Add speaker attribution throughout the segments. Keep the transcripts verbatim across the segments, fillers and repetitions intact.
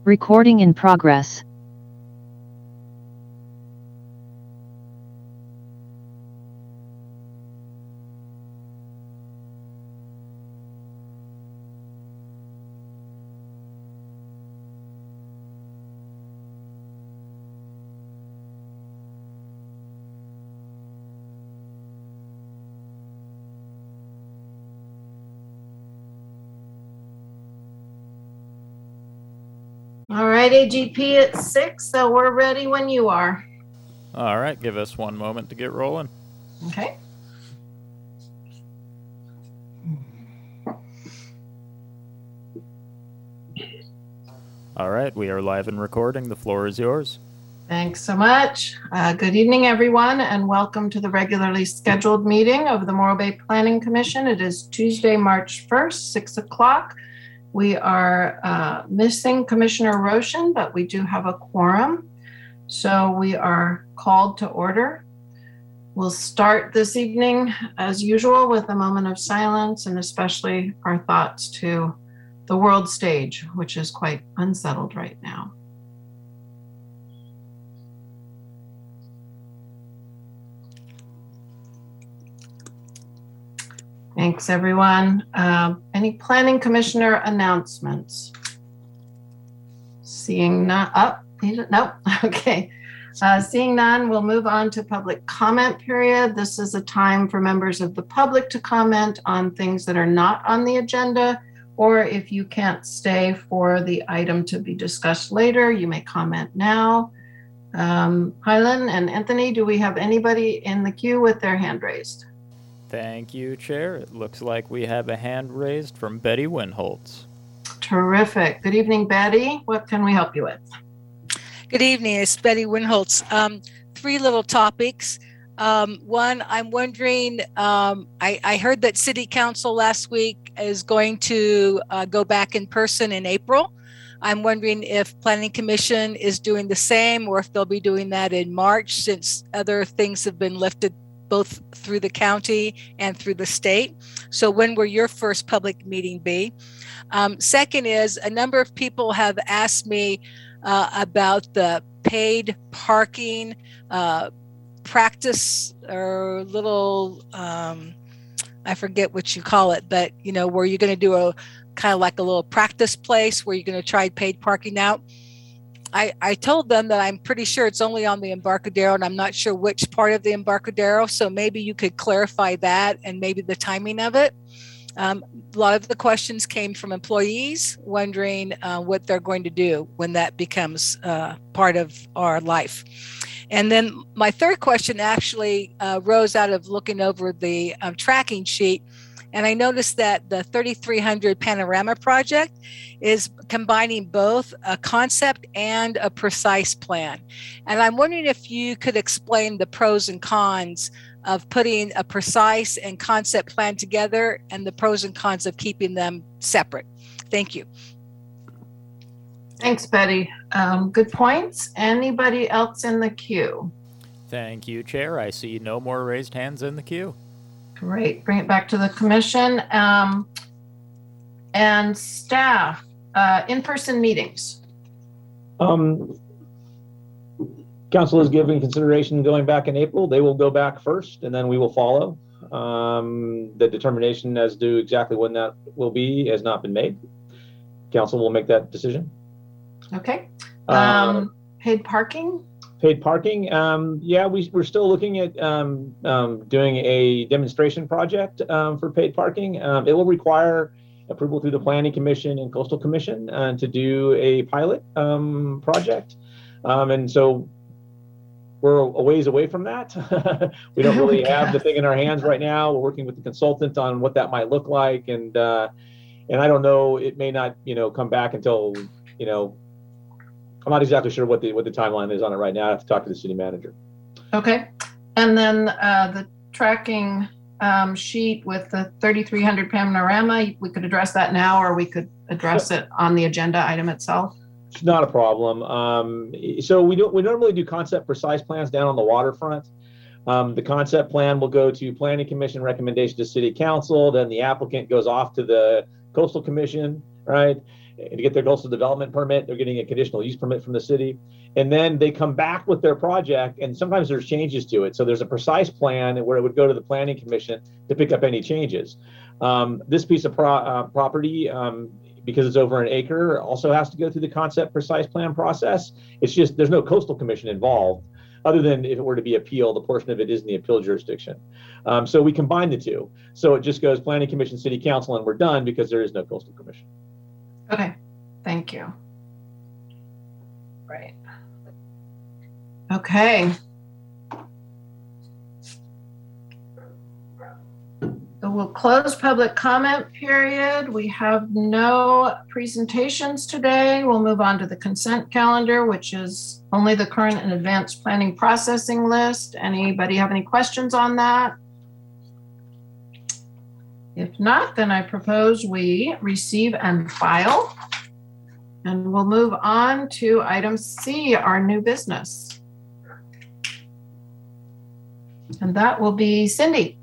Speaker 1: Recording in progress.
Speaker 2: All right, A G P at six, so we're ready when you are.
Speaker 3: All right, give us one moment to get rolling.
Speaker 2: Okay.
Speaker 3: All right, we are live and recording. The floor is yours.
Speaker 2: Thanks so much. Uh, good evening, everyone, and welcome to the regularly scheduled meeting of the Morro Bay Planning Commission. It is Tuesday, March first, six o'clock. We are uh, missing Commissioner Roshan, but we do have a quorum. So we are called to order. We'll start this evening, as usual, with a moment of silence and especially our thoughts to the world stage, which is quite unsettled right now. Thanks, everyone. Uh, any planning commissioner announcements? Seeing none, up, oh, nope, okay. Uh, seeing none, we'll move on to public comment period. This is a time for members of the public to comment on things that are not on the agenda, or if you can't stay for the item to be discussed later, you may comment now. Um, Hylan and Anthony, do we have anybody in the queue with their hand raised?
Speaker 3: Thank you, Chair. It looks like we have a hand raised from Betty Winholtz.
Speaker 2: Terrific. Good evening, Betty. What can we help you with?
Speaker 4: Good evening. It's Betty Winholtz. Um, three little topics. Um, one, I'm wondering, um, I, I heard that City Council last week is going to uh, go back in person in April. I'm wondering if Planning Commission is doing the same or if they'll be doing that in March, since other things have been lifted both through the county and through the state. So when will your first public meeting be? Um, second is, a number of people have asked me uh, about the paid parking uh, practice or little, um, I forget what you call it, but you know, where you're gonna do a kind of like a little practice place where you're gonna try paid parking out. I, I told them that I'm pretty sure it's only on the Embarcadero, and I'm not sure which part of the Embarcadero. So maybe you could clarify that and maybe the timing of it. Um, a lot of the questions came from employees wondering uh, what they're going to do when that becomes uh, part of our life. And then my third question actually uh, rose out of looking over the um, tracking sheet. And I noticed that the thirty-three hundred Panorama project is combining both a concept and a precise plan. And I'm wondering if you could explain the pros and cons of putting a precise and concept plan together and the pros and cons of keeping them separate. Thank you.
Speaker 2: Thanks, Betty. Um, good points. Anybody else in the queue?
Speaker 3: Thank you, Chair. I see no more raised hands in the queue.
Speaker 2: Great. Bring it back to the commission. Um, and staff, uh, in-person meetings.
Speaker 5: Um, Council is giving consideration going back in April. They will go back first, and then we will follow. Um, the determination as to exactly when that will be has not been made. Council will make that decision.
Speaker 2: Okay. Um, uh, paid parking?
Speaker 5: Paid parking, um, yeah, we, we're still looking at um, um, doing a demonstration project um, for paid parking. Um, it will require approval through the Planning Commission and Coastal Commission uh, to do a pilot um, project. Um, and so we're a ways away from that. We don't really have the thing in our hands right now. We're working with the consultant on what that might look like. And, uh, and I don't know, it may not, you know, come back until, you know, I'm not exactly sure what the what the timeline is on it right now. I have to talk to the city manager.
Speaker 2: Okay. And then uh, the tracking um, sheet with the thirty-three hundred Panorama, we could address that now, or we could address it on the agenda item itself.
Speaker 5: It's not a problem. Um, so we don't we normally do concept precise plans down on the waterfront. Um, the concept plan will go to Planning Commission recommendation to City Council. Then the applicant goes off to the Coastal Commission, right? to get their coastal development permit. They're getting a conditional use permit from the city. And then they come back with their project, and sometimes there's changes to it. So there's a precise plan where it would go to the planning commission to pick up any changes. Um, this piece of pro- uh, property, um, because it's over an acre, also has to go through the concept precise plan process. It's just, there's no coastal commission involved, other than if it were to be appealed, a portion of it is in the appeal jurisdiction. Um, so we combine the two. So it just goes planning commission, city council, and we're done because there is no coastal commission.
Speaker 2: Okay, thank you. Right. Okay. So we'll close public comment period. We have no presentations today. We'll move on to the consent calendar, which is only the current and advanced planning processing list. Anybody have any questions on that? If not, then I propose we receive and file. And we'll move on to item C, our new business. And that will be Cindy.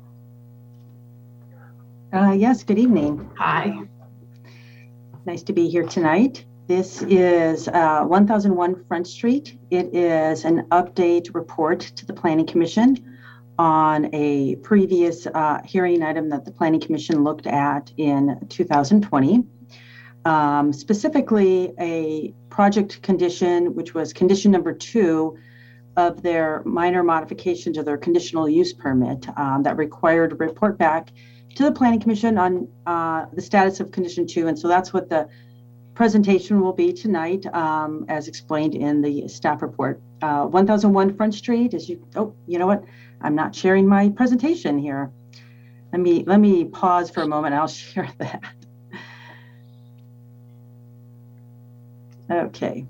Speaker 6: Uh, yes, good evening.
Speaker 2: Hi.
Speaker 6: Nice to be here tonight. This is uh, one thousand one Front Street. It is an update report to the Planning Commission on a previous uh, hearing item that the Planning Commission looked at in two thousand twenty. Um, specifically, a project condition, which was condition number two of their minor modification to their conditional use permit um, that required a report back to the Planning Commission on uh, the status of condition two. And so that's what the presentation will be tonight, um, as explained in the staff report. Uh, one thousand one Front Street, as you, oh, you know what? I'm not sharing my presentation here. Let me, let me pause for a moment. I'll share that. Okay.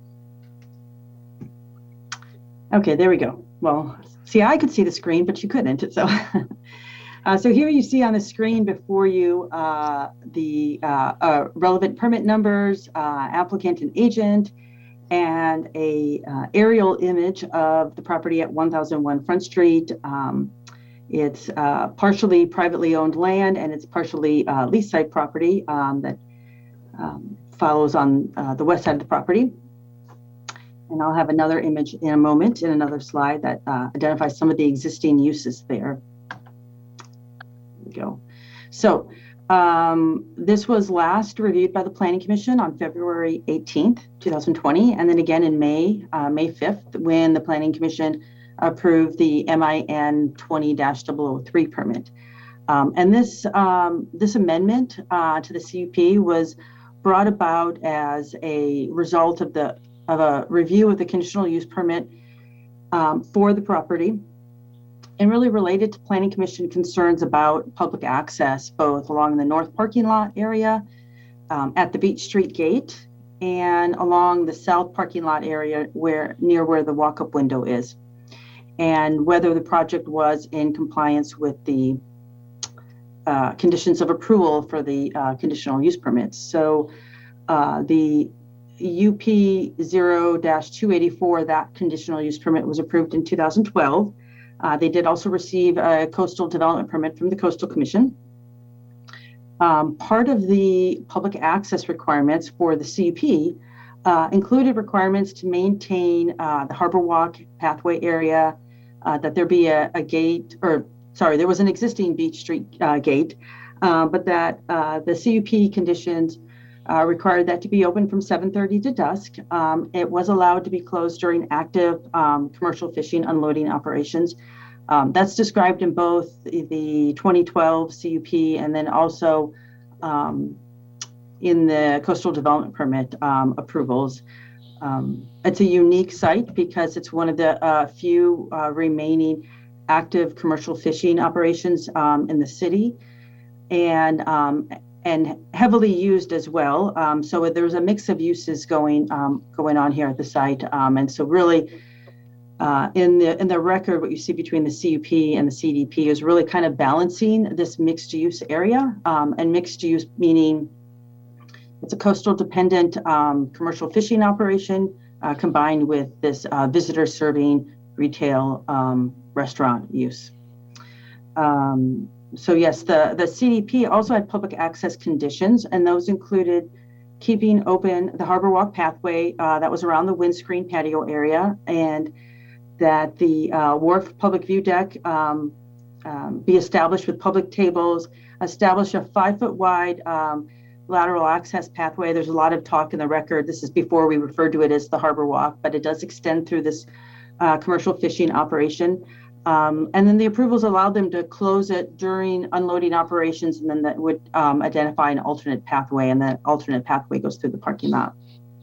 Speaker 6: Okay, there we go. Well, see, I could see the screen, but you couldn't. So, uh, so here you see on the screen before you uh, the uh, uh, relevant permit numbers, uh, applicant and agent, and a uh, aerial image of the property at one thousand one Front Street. Um, it's uh, partially privately owned land, and it's partially uh, lease site property um, that um, follows on uh, the west side of the property. And I'll have another image in a moment in another slide that uh, identifies some of the existing uses there. There we go. So um, this was last reviewed by the Planning Commission on February eighteenth, two thousand twenty, and then again in May, uh, May fifth, when the Planning Commission approved the M I N twenty dash double oh three permit. Um, and this, um, this amendment uh, to the C U P was brought about as a result of the of a review of the conditional use permit um, for the property, and really related to Planning Commission concerns about public access, both along the north parking lot area um, at the Beach Street gate and along the south parking lot area where near where the walk-up window is, and whether the project was in compliance with the uh, conditions of approval for the uh, conditional use permits. So uh, the U P zero dash two eighty-four, that conditional use permit was approved in two thousand twelve. Uh, they did also receive a coastal development permit from the Coastal Commission. Um, part of the public access requirements for the C U P uh, included requirements to maintain uh, the Harbor Walk pathway area, uh, that there be a, a gate, or sorry, there was an existing Beach Street uh, gate, uh, but that uh, the C U P conditions Uh, required that to be open from seven thirty to dusk. Um, it was allowed to be closed during active um, commercial fishing unloading operations. Um, that's described in both the twenty twelve C U P and then also um, in the coastal development permit um, approvals. Um, it's a unique site because it's one of the uh, few uh, remaining active commercial fishing operations um, in the city, and um, and heavily used as well. Um, so there's a mix of uses going um, going on here at the site. Um, and so really uh, in the in the record, what you see between the C U P and the C D P is really kind of balancing this mixed use area, um, and mixed use meaning it's a coastal dependent um, commercial fishing operation uh, combined with this uh, visitor serving retail um, restaurant use. Um, So yes, the, the C D P also had public access conditions, and those included keeping open the Harbor Walk pathway uh, that was around the windscreen patio area, and that the uh, wharf public view deck um, um, be established with public tables, establish a five foot wide um, lateral access pathway. There's a lot of talk in the record. This is before we referred to it as the Harbor Walk, but it does extend through this uh, commercial fishing operation. Um, and then the approvals allowed them to close it during unloading operations, and then that would um, identify an alternate pathway, and that alternate pathway goes through the parking lot.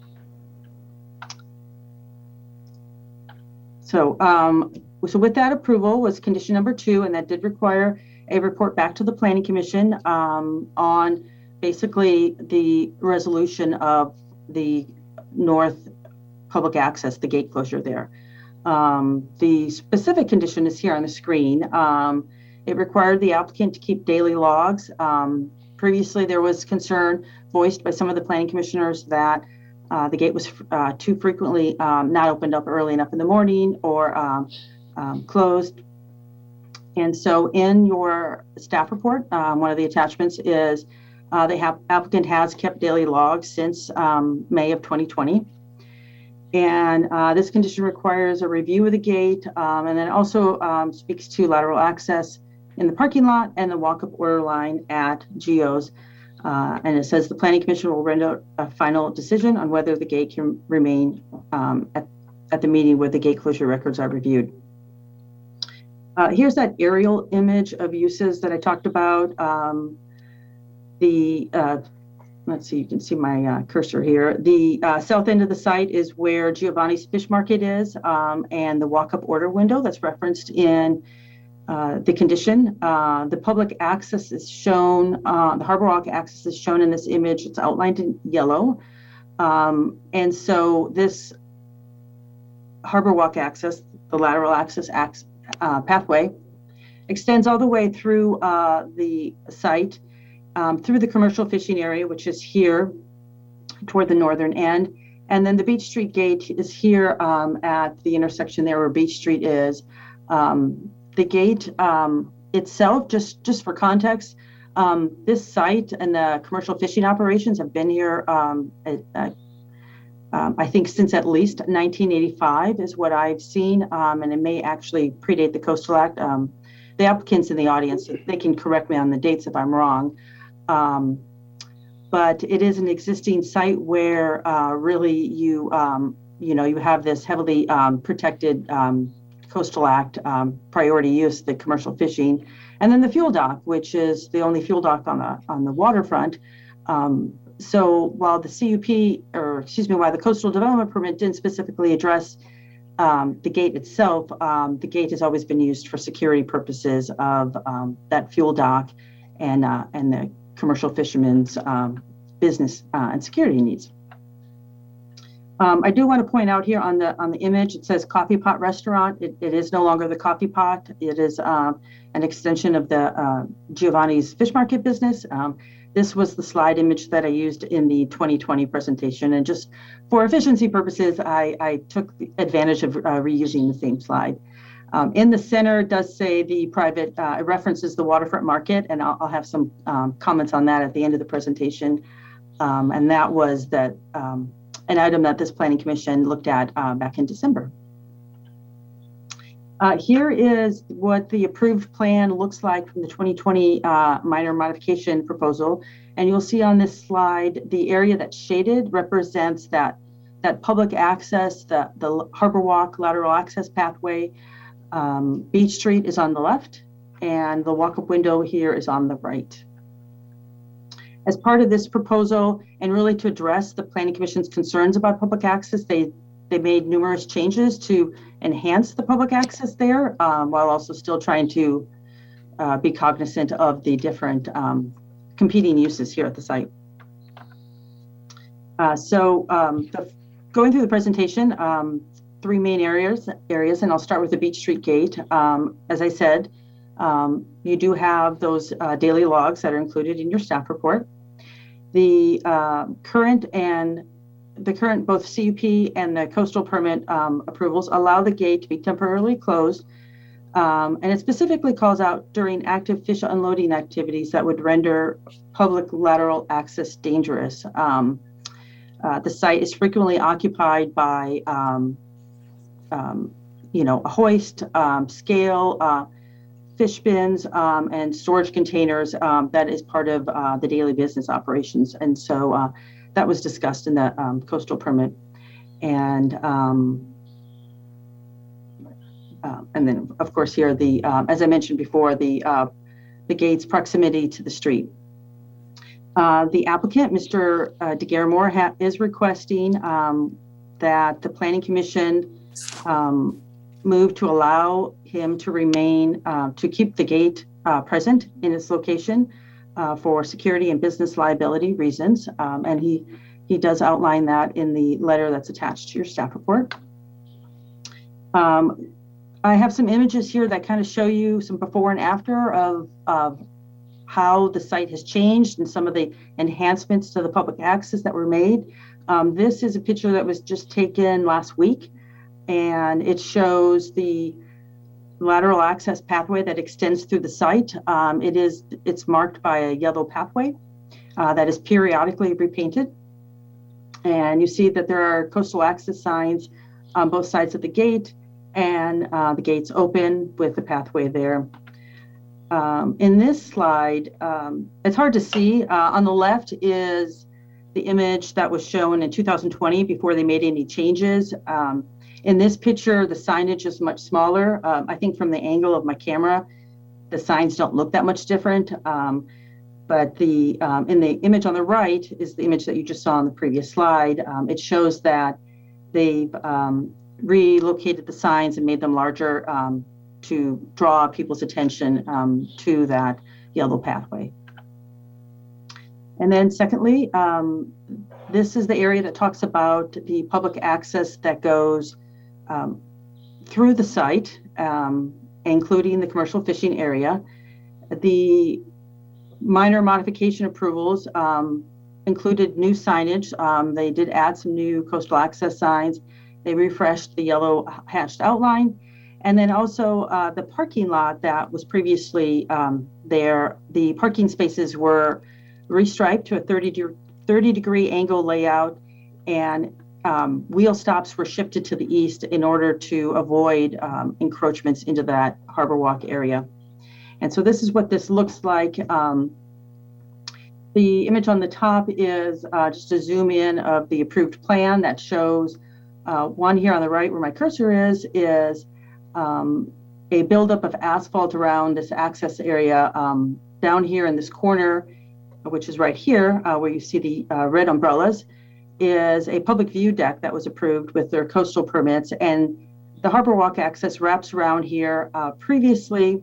Speaker 6: So, um, so with that approval was condition number two, and that did require a report back to the Planning Commission um, on basically the resolution of the north public access, the gate closure there. Um, the specific condition is here on the screen. Um, it required the applicant to keep daily logs. Um, previously, there was concern voiced by some of the planning commissioners that uh, the gate was uh, too frequently um, not opened up early enough in the morning or um, um, closed. And so in your staff report, um, one of the attachments is uh, the ha- applicant has kept daily logs since um, May of twenty twenty. And uh, this condition requires a review of the gate, um, and then also um, speaks to lateral access in the parking lot and the walk-up order line at Geo's. Uh, and it says the Planning Commission will render a final decision on whether the gate can remain um, at, at the meeting where the gate closure records are reviewed. Uh, here's that aerial image of uses that I talked about. Um, the uh, Let's see, you can see my uh, cursor here. The uh, south end of the site is where Giovanni's Fish Market is, um, and the walk-up order window that's referenced in uh, the condition. Uh, the public access is shown, uh, the Harbor Walk access is shown in this image. It's outlined in yellow. Um, and so this Harbor Walk access, the lateral access ac- uh, pathway, extends all the way through uh, the site, Um, through the commercial fishing area, which is here toward the northern end. And then the Beach Street gate is here um, at the intersection there where Beach Street is. Um, the gate um, itself, just, just for context, um, this site and the commercial fishing operations have been here, um, at, at, um, I think, since at least nineteen eighty-five is what I've seen, um, and it may actually predate the Coastal Act. Um, the applicants in the audience, they can correct me on the dates if I'm wrong. Um, but it is an existing site where uh, really you, um, you know, you have this heavily um, protected um, Coastal Act um, priority use, the commercial fishing, and then the fuel dock, which is the only fuel dock on the on the waterfront. Um, so while the C U P, or excuse me, while the coastal development permit didn't specifically address um, the gate itself, um, the gate has always been used for security purposes of um, that fuel dock and uh, and the commercial fishermen's um, business uh, and security needs. Um, I do want to point out here on the on the image, it says Coffee Pot Restaurant. It, it is no longer the Coffee Pot. It is um, an extension of the uh, Giovanni's Fish Market business. Um, this was the slide image that I used in the twenty twenty presentation. And just for efficiency purposes, I, I took advantage of uh, reusing the same slide. Um, in the center, it does say the private, uh, it references the waterfront market, and I'll, I'll have some um, comments on that at the end of the presentation. Um, and that was that um, an item that this Planning Commission looked at uh, back in December. Uh, here is what the approved plan looks like from the twenty twenty uh, minor modification proposal. And you'll see on this slide, the area that's shaded represents that, that public access, the, the Harbor Walk lateral access pathway. Um, Beach Street is on the left, and the walk-up window here is on the right. As part of this proposal, and really to address the Planning Commission's concerns about public access, they they made numerous changes to enhance the public access there, um, while also still trying to uh, be cognizant of the different um, competing uses here at the site. Uh, so um, the, going through the presentation, um, three main areas, areas, and I'll start with the Beach Street gate. Um, as I said, um, you do have those uh, daily logs that are included in your staff report. The uh, current and the current both C U P and the coastal permit um, approvals allow the gate to be temporarily closed, um, and it specifically calls out during active fish unloading activities that would render public lateral access dangerous. Um, Uh, the site is frequently occupied by, um, um, you know, a hoist, um, scale, uh, fish bins, um, and storage containers. Um, that is part of uh, the daily business operations. And so uh, that was discussed in the um, coastal permit. And um, uh, and then, of course, here, the um, as I mentioned before, the uh, the gate's proximity to the street. Uh, the applicant, Mister Uh, DeGarmore, ha- is requesting um, that the Planning Commission um, move to allow him to remain, uh, to keep the gate uh, present in its location uh, for security and business liability reasons. Um, and he, he does outline that in the letter that's attached to your staff report. Um, I have some images here that kind of show you some before and after of, of how the site has changed and some of the enhancements to the public access that were made. Um, this is a picture that was just taken last week, and it shows the lateral access pathway that extends through the site. Um, it is, it's marked by a yellow pathway uh, that is periodically repainted. And you see that there are coastal access signs on both sides of the gate, and uh, the gate's open with the pathway there. Um, in this slide, um, it's hard to see. Uh, on the left is the image that was shown in two thousand twenty before they made any changes. Um, in this picture, the signage is much smaller. Um, I think from the angle of my camera, the signs don't look that much different. Um, but the um, in the image on the right is the image that you just saw on the previous slide. Um, it shows that they've um, relocated the signs and made them larger um, to draw people's attention um, to that yellow pathway. And then secondly, um, this is the area that talks about the public access that goes um, through the site, um, including the commercial fishing area. The minor modification approvals um, included new signage. Um, they did add some new coastal access signs. They refreshed the yellow hatched outline. And then also uh, the parking lot that was previously um, there, the parking spaces were restriped to a thirty degree angle layout, and um, wheel stops were shifted to the east in order to avoid um, encroachments into that Harbor Walk area. And so this is what this looks like. Um, the image on the top is uh, just a zoom in of the approved plan that shows uh, one here on the right where my cursor is, is Um, a buildup of asphalt around this access area. Um, down here in this corner, which is right here, uh, where you see the uh, red umbrellas, is a public view deck that was approved with their coastal permits, and the Harbor Walk access wraps around here. Uh, previously,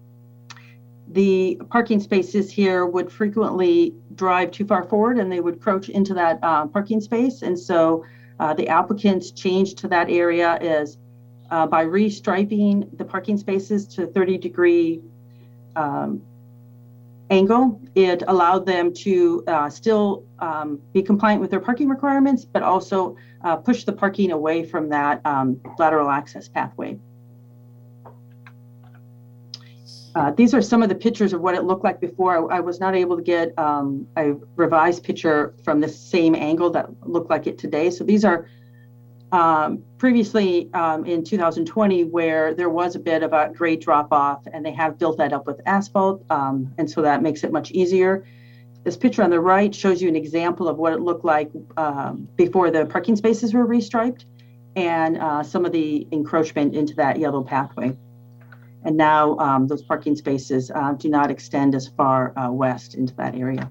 Speaker 6: the parking spaces here would frequently drive too far forward and they would crouch into that uh, parking space, and so uh, the applicant's change to that area is Uh, by restriping the parking spaces to thirty degree um, angle. It allowed them to uh, still um, be compliant with their parking requirements, but also uh, push the parking away from that um, lateral access pathway. Uh, these are some of the pictures of what it looked like before. I, I was not able to get um, a revised picture from the same angle that looked like it today. So these are um, previously um, in two thousand twenty, where there was a bit of a grade drop off, and they have built that up with asphalt. Um, and so that makes it much easier. This picture on the right shows you an example of what it looked like um, before the parking spaces were restriped, and uh, some of the encroachment into that yellow pathway. And now um, those parking spaces uh, do not extend as far uh, west into that area.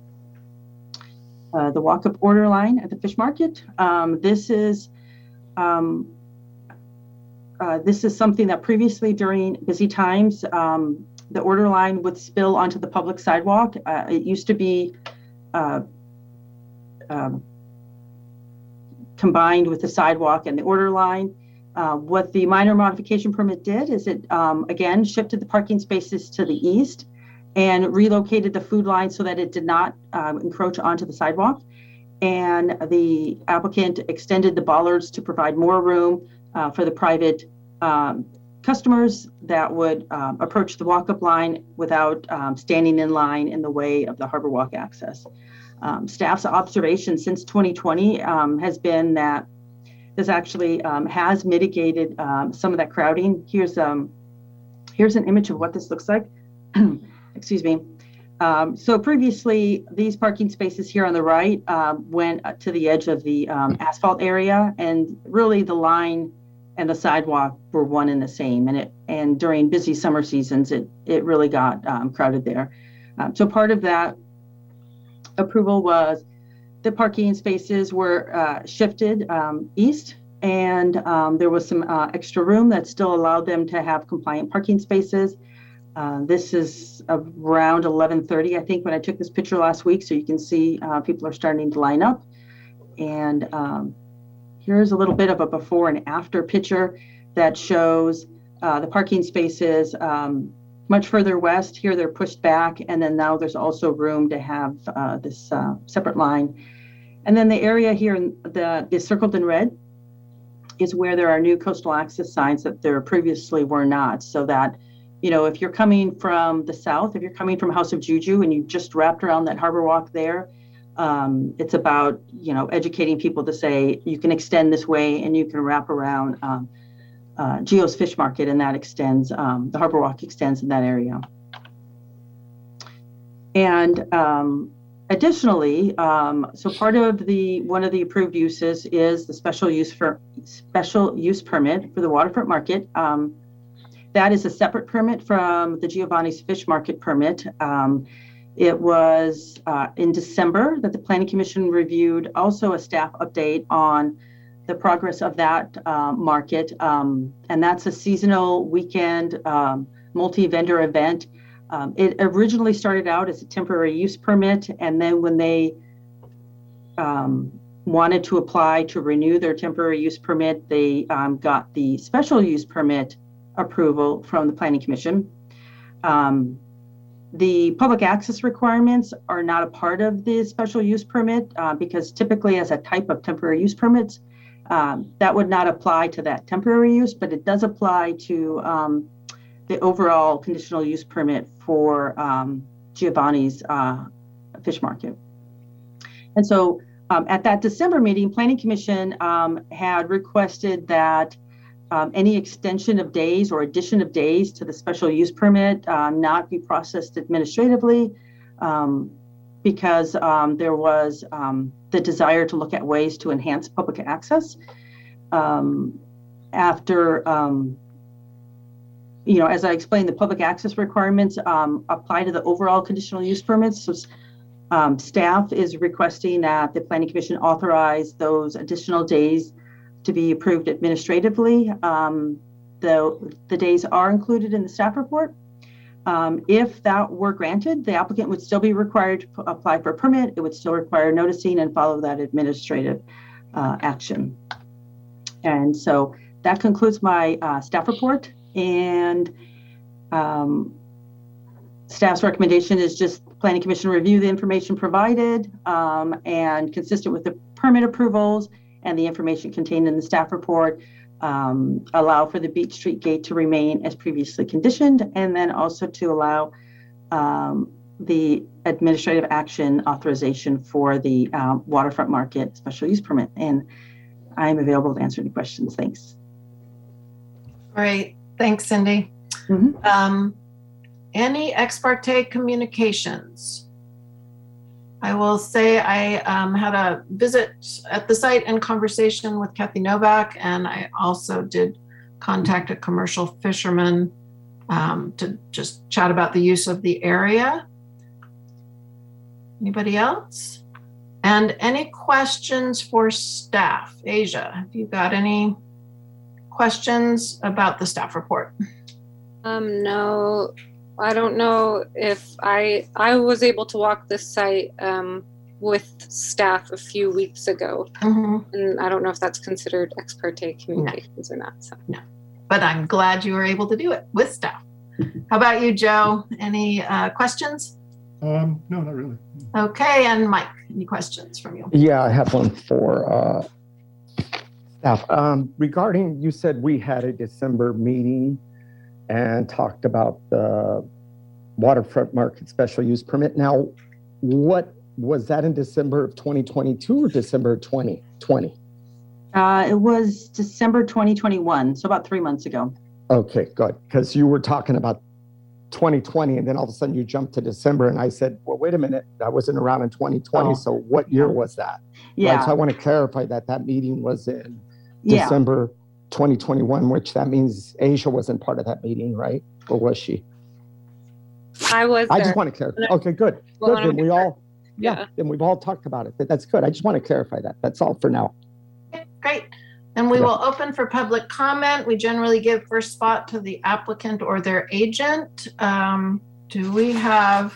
Speaker 6: Uh, the walk-up order line at the fish market. Um, this is um, uh, this is something that previously during busy times, um, the order line would spill onto the public sidewalk. Uh, it used to be uh, um, combined with the sidewalk and the order line. Uh, what the minor modification permit did is it, um, again, shifted the parking spaces to the east and relocated the food line so that it did not um, encroach onto the sidewalk. And the applicant extended the bollards to provide more room uh, for the private um, customers that would um, approach the walk-up line without um, standing in line in the way of the Harbor Walk access. Um, staff's observation since twenty twenty um, has been that this actually um, has mitigated um, some of that crowding. Here's um, here's an image of what this looks like. Excuse me. Um, so previously, these parking spaces here on the right um, went to the edge of the um, asphalt area, and really the line and the sidewalk were one and the same. And it and during busy summer seasons, it it really got um, crowded there. Um, so part of that approval was the parking spaces were uh, shifted um, east, and um, there was some uh, extra room that still allowed them to have compliant parking spaces. Uh, this is around eleven thirty, I think, when I took this picture last week, so you can see uh, people are starting to line up. And um, here's a little bit of a before and after picture that shows uh, the parking spaces um, much further west. Here they're pushed back, and then now there's also room to have uh, this uh, separate line. And then the area here in the, is circled in red is where there are new coastal access signs that there previously were not, so that, you know, if you're coming from the south, if you're coming from House of Juju and you just wrapped around that harbor walk there, um, it's about, you know, educating people to say you can extend this way and you can wrap around um, uh, Geo's Fish Market, and that extends, um, the harbor walk extends in that area. And um, additionally, um, so part of the, one of the approved uses is the special use for special use permit for the waterfront market. Um, That is a separate permit from the Giovanni's Fish Market permit. Um, it was uh, in December that the Planning Commission reviewed also a staff update on the progress of that uh, market. Um, and that's a seasonal weekend um, multi-vendor event. Um, it originally started out as a temporary use permit, and then when they um, wanted to apply to renew their temporary use permit, they um, got the special use permit approval from the Planning Commission. Um, the public access requirements are not a part of the special use permit uh, because typically as a type of temporary use permits, um, that would not apply to that temporary use, but it does apply to um, the overall conditional use permit for um, Giovanni's uh, Fish Market. And so um, at that December meeting, Planning Commission um, had requested that Um, any extension of days or addition of days to the special use permit um, not be processed administratively um, because um, there was um, the desire to look at ways to enhance public access. Um, after, um, you know, as I explained, the public access requirements um, apply to the overall conditional use permits. So um, staff is requesting that the Planning Commission authorize those additional days to be approved administratively. Um, the, the days are included in the staff report. Um, if that were granted, the applicant would still be required to p- apply for a permit. It would still require noticing and follow that administrative uh, action. And so that concludes my uh, staff report. And um, staff's recommendation is just Planning Commission review the information provided um, and consistent with the permit approvals and the information contained in the staff report, um, allow for the Beach Street gate to remain as previously conditioned, and then also to allow um, the administrative action authorization for the um, waterfront market special use permit. And I'm available to answer any questions. Thanks.
Speaker 2: Great. Thanks, Cindy.
Speaker 6: Mm-hmm.
Speaker 2: Um, any ex parte communications? I will say I um, had a visit at the site and conversation with Kathy Novak, and I also did contact a commercial fisherman um, to just chat about the use of the area. Anybody else? And any questions for staff? Asia, have you got any questions about the staff report?
Speaker 7: Um, no. I don't know if I I was able to walk this site um, with staff a few weeks ago,
Speaker 2: Mm-hmm.
Speaker 7: and I don't know if that's considered ex parte communications no. or not. So.
Speaker 2: No, but I'm glad you were able to do it with staff. How about you, Joe? Any uh, questions?
Speaker 8: Um, no, not really.
Speaker 2: Okay, and Mike, any questions from you?
Speaker 9: Yeah, I have one for uh, staff. Um, regarding, you said we had a December meeting and talked about the waterfront market special use permit. Now, what was that in December of twenty twenty-two or December of twenty twenty?
Speaker 6: Uh, it was December twenty twenty-one, so about three months ago.
Speaker 9: Okay, good. Because you were talking about twenty twenty, and then all of a sudden you jumped to December, and I said, well, wait a minute, I wasn't around in twenty twenty,
Speaker 6: Oh.
Speaker 9: so what year was that?
Speaker 6: Yeah.
Speaker 9: Right, so I want to clarify that that meeting was in
Speaker 6: Yeah.
Speaker 9: December twenty twenty-one, which that means Asia wasn't part of that meeting, right? Or was she?
Speaker 7: I was
Speaker 9: I
Speaker 7: there.
Speaker 9: just want to clarify. Okay, good.
Speaker 7: Well,
Speaker 9: Good, then we all, yeah,
Speaker 7: Yeah.
Speaker 9: then we've all talked about it. That's good. I just want to clarify that. That's all for now.
Speaker 2: Okay, great. And we
Speaker 9: Yeah.
Speaker 2: will open for public comment. We generally give first spot to the applicant or their agent. Um, do we have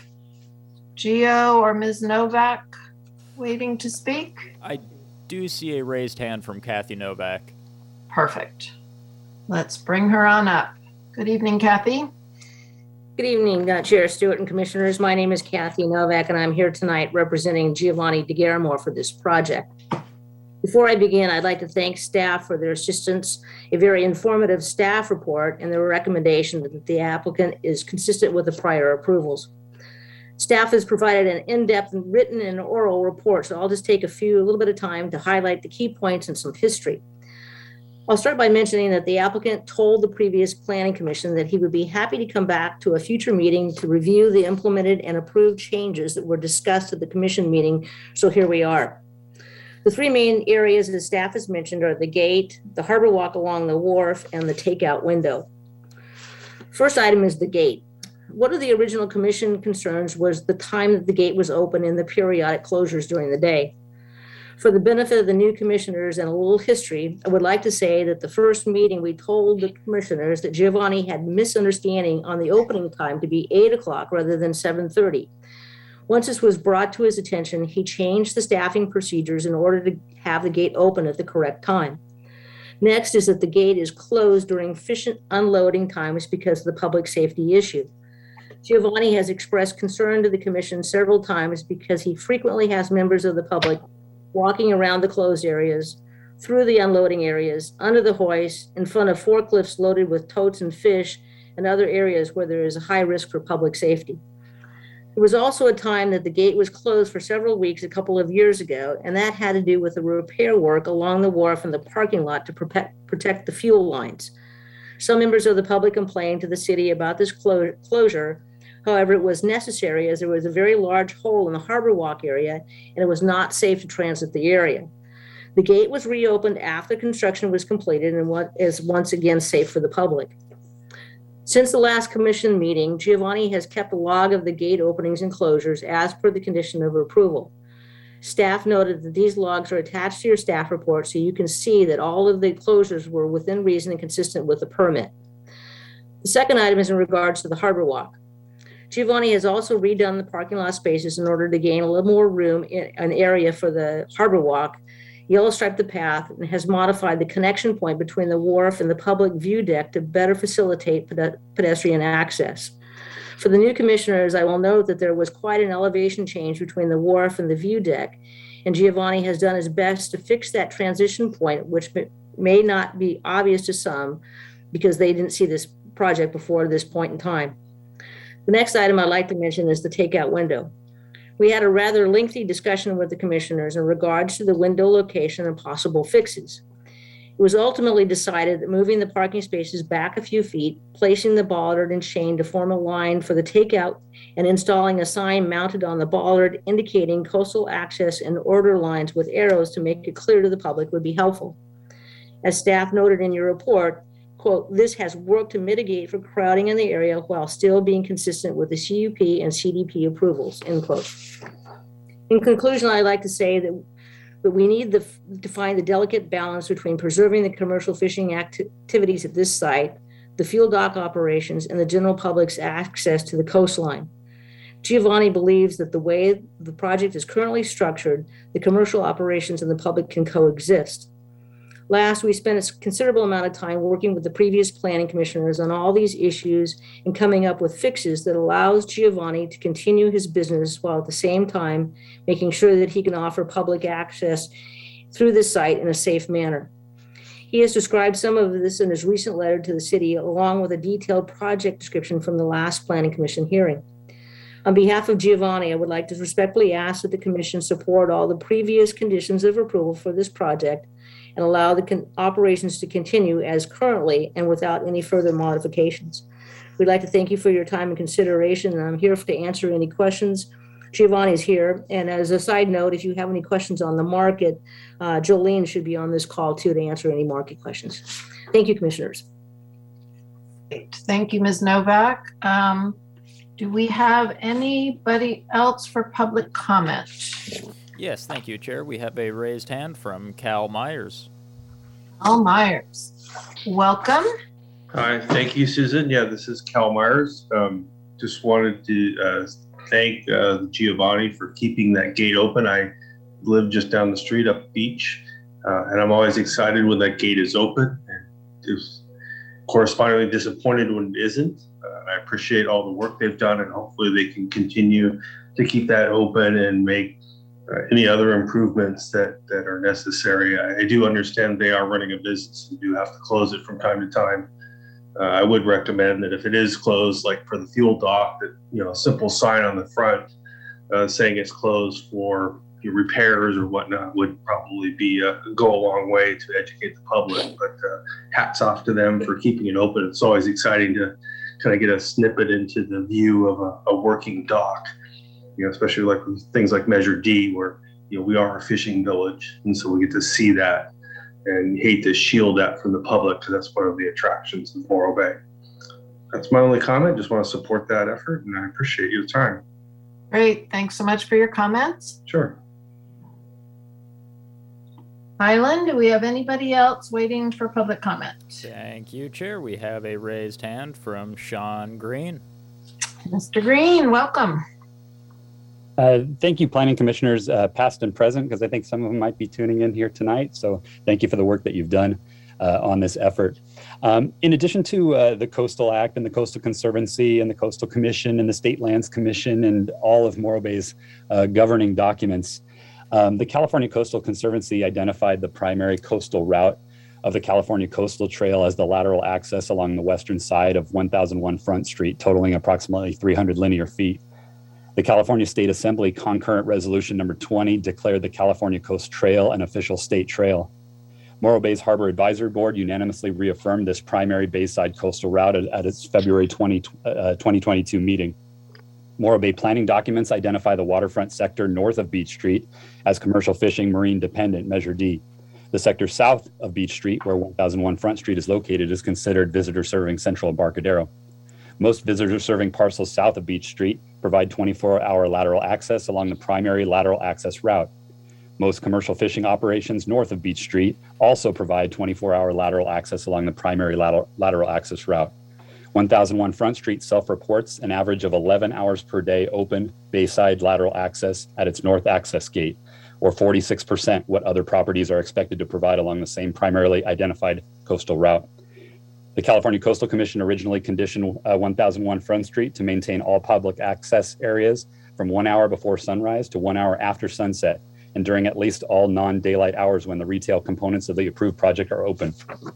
Speaker 2: Gio or Miz Novak waiting to speak?
Speaker 3: I do see a raised hand from Kathy Novak.
Speaker 2: Perfect. Let's bring her on up. Good evening, Kathy.
Speaker 10: Good evening, uh, Chair Stewart and Commissioners. My name is Kathy Novak, and I'm here tonight representing Giovanni DeGaramore for this project. Before I begin, I'd like to thank staff for their assistance, a very informative staff report, and their recommendation that the applicant is consistent with the prior approvals. Staff has provided an in-depth written and oral report, so I'll just take a few, a little bit of time to highlight the key points and some history. I'll start by mentioning that the applicant told the previous planning commission that he would be happy to come back to a future meeting to review the implemented and approved changes that were discussed at the commission meeting. So here we are. The three main areas that staff has mentioned are the gate, the harbor walk along the wharf, and the takeout window. First item is the gate. One of the original commission concerns was the time that the gate was open and the periodic closures during the day. For the benefit of the new commissioners and a little history, I would like to say that the first meeting we told the commissioners that Giovanni had misunderstanding on the opening time to be eight o'clock rather than seven thirty. Once this was brought to his attention, he changed the staffing procedures in order to have the gate open at the correct time. Next is that the gate is closed during fish unloading times because of the public safety issue. Giovanni has expressed concern to the commission several times because he frequently has members of the public walking around the closed areas, through the unloading areas, under the hoist, in front of forklifts loaded with totes and fish, and other areas where there is a high risk for public safety. There was also a time that the gate was closed for several weeks a couple of years ago, and that had to do with the repair work along the wharf and the parking lot to protect, protect the fuel lines. Some members of the public complained to the city about this clo- closure. However, it was necessary as there was a very large hole in the harbor walk area and it was not safe to transit the area. The gate was reopened after construction was completed and what is once again safe for the public. Since the last commission meeting, Giovanni has kept a log of the gate openings and closures as per the condition of approval. Staff noted that these logs are attached to your staff report so you can see that all of the closures were within reason and consistent with the permit. The second item is in regards to the harbor walk. Giovanni has also redone the parking lot spaces in order to gain a little more room in an area for the harbor walk, yellow striped the path, and has modified the connection point between the wharf and the public view deck to better facilitate ped- pedestrian access. For the new commissioners, I will note that there was quite an elevation change between the wharf and the view deck, and Giovanni has done his best to fix that transition point, which may not be obvious to some because they didn't see this project before this point in time. The next item I'd like to mention is the takeout window. We had a rather lengthy discussion with the commissioners in regards to the window location and possible fixes. It was ultimately decided that moving the parking spaces back a few feet, placing the bollard and chain to form a line for the takeout, and installing a sign mounted on the bollard indicating coastal access and order lines with arrows to make it clear to the public would be helpful. As staff noted in your report, quote, this has worked to mitigate for crowding in the area while still being consistent with the C U P and C D P approvals, end quote. In conclusion, I'd like to say that, that we need the, to find the delicate balance between preserving the commercial fishing acti- activities at this site, the fuel dock operations, and the general public's access to the coastline. Giovanni believes that the way the project is currently structured, the commercial operations and the public can coexist. Last, we spent a considerable amount of time working with the previous planning commissioners on all these issues and coming up with fixes that allows Giovanni to continue his business while at the same time making sure that he can offer public access through the site in a safe manner. He has described some of this in his recent letter to the city, along with a detailed project description from the last planning commission hearing. On behalf of Giovanni, I would like to respectfully ask that the commission support all the previous conditions of approval for this project and allow the con- operations to continue as currently and without any further modifications. We'd like to thank you for your time and consideration, and I'm here to answer any questions. Giovanni's here, and as a side note, if you have any questions on the market, uh, Jolene should be on this call too to answer any market questions. Thank you, commissioners.
Speaker 2: Great. Thank you, Miz Novak. Um, do we have anybody else for public comment?
Speaker 3: Yes, thank you, Chair. We have a raised hand from Cal Myers.
Speaker 2: Cal Myers, welcome.
Speaker 11: Hi, thank you, Susan. Yeah, this is Cal Myers. Um, just wanted to uh, thank uh, Giovanni for keeping that gate open. I live just down the street up beach, uh, and I'm always excited when that gate is open, and just correspondingly disappointed when it isn't. Uh, I appreciate all the work they've done, and hopefully they can continue to keep that open and make uh, any other improvements that, that are necessary. I, I do understand they are running a business and do have to close it from time to time. Uh, I would recommend that if it is closed, like for the fuel dock, that, you know, a simple sign on the front uh, saying it's closed for repairs or whatnot would probably be uh, go a long way to educate the public. But uh, hats off to them for keeping it open. It's always exciting to kind of get a snippet into the view of a, a working dock, you know, especially like with things like Measure D, where, you know, we are a fishing village, and so we get to see that. And hate to shield that from the public because that's one of the attractions of Morro Bay. That's my only comment. Just want to support that effort, and I appreciate your time.
Speaker 2: Great. Thanks so much for your comments.
Speaker 11: Sure.
Speaker 2: Highland, do we have anybody else waiting for public comment?
Speaker 3: Thank you, Chair. We have a raised hand from Sean Green.
Speaker 2: Mister Green, welcome.
Speaker 12: Uh, thank you, planning commissioners, uh, past and present, because I think some of them might be tuning in here tonight. So thank you for the work that you've done uh, on this effort. Um, in addition to uh, the Coastal Act and the Coastal Conservancy and the Coastal Commission and the State Lands Commission and all of Morro Bay's uh, governing documents, um, the California Coastal Conservancy identified the primary coastal route of the California Coastal Trail as the lateral access along the western side of one thousand one Front Street, totaling approximately three hundred linear feet. The California State Assembly concurrent resolution number twenty declared the California Coast Trail an official state trail. Morro Bay's Harbor Advisory Board unanimously reaffirmed this primary bayside coastal route at, at its February twentieth, uh, twenty twenty-two meeting. Morro Bay planning documents identify the waterfront sector north of Beach Street as commercial fishing marine dependent, Measure D. The sector south of Beach Street, where one thousand one Front Street is located, is considered visitor serving Central Embarcadero. Most visitor serving parcels south of Beach Street provide twenty-four hour lateral access along the primary lateral access route. Most commercial fishing operations north of Beach Street also provide twenty-four hour lateral access along the primary lateral, lateral access route. one thousand one Front Street self-reports an average of eleven hours per day open bayside lateral access at its north access gate, or forty-six percent what other properties are expected to provide along the same primarily identified coastal route. The California Coastal Commission originally conditioned uh, one thousand one Front Street to maintain all public access areas from one hour before sunrise to one hour after sunset, and during at least all non-daylight hours when the retail components of the approved project are open.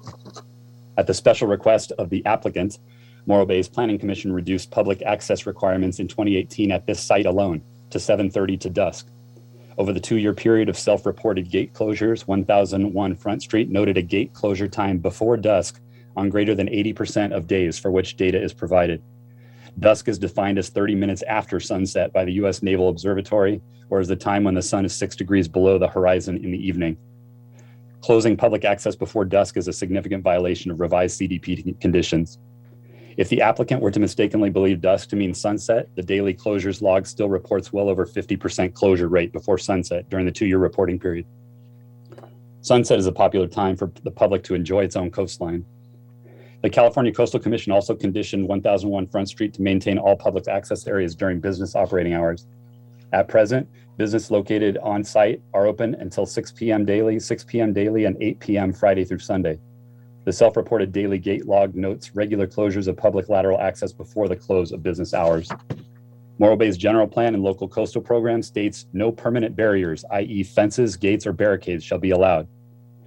Speaker 12: At the special request of the applicant, Morro Bay's Planning Commission reduced public access requirements in twenty eighteen at this site alone to seven thirty to dusk. Over the two-year period of self-reported gate closures, one thousand one Front Street noted a gate closure time before dusk on greater than eighty percent of days for which data is provided. Dusk is defined as thirty minutes after sunset by the U S Naval Observatory, or as the time when the sun is six degrees below the horizon in the evening. Closing public access before dusk is a significant violation of revised C D P conditions. If the applicant were to mistakenly believe dusk to mean sunset, the daily closures log still reports well over fifty percent closure rate before sunset during the two-year reporting period. Sunset is a popular time for the public to enjoy its own coastline. The California Coastal Commission also conditioned one thousand one Front Street to maintain all public access areas during business operating hours. At present, business located on site are open until six p.m. daily, six p.m. daily, and eight p.m. Friday through Sunday. The self-reported daily gate log notes regular closures of public lateral access before the close of business hours. Morro Bay's general plan and local coastal program states no permanent barriers, that is fences, gates, or barricades shall be allowed.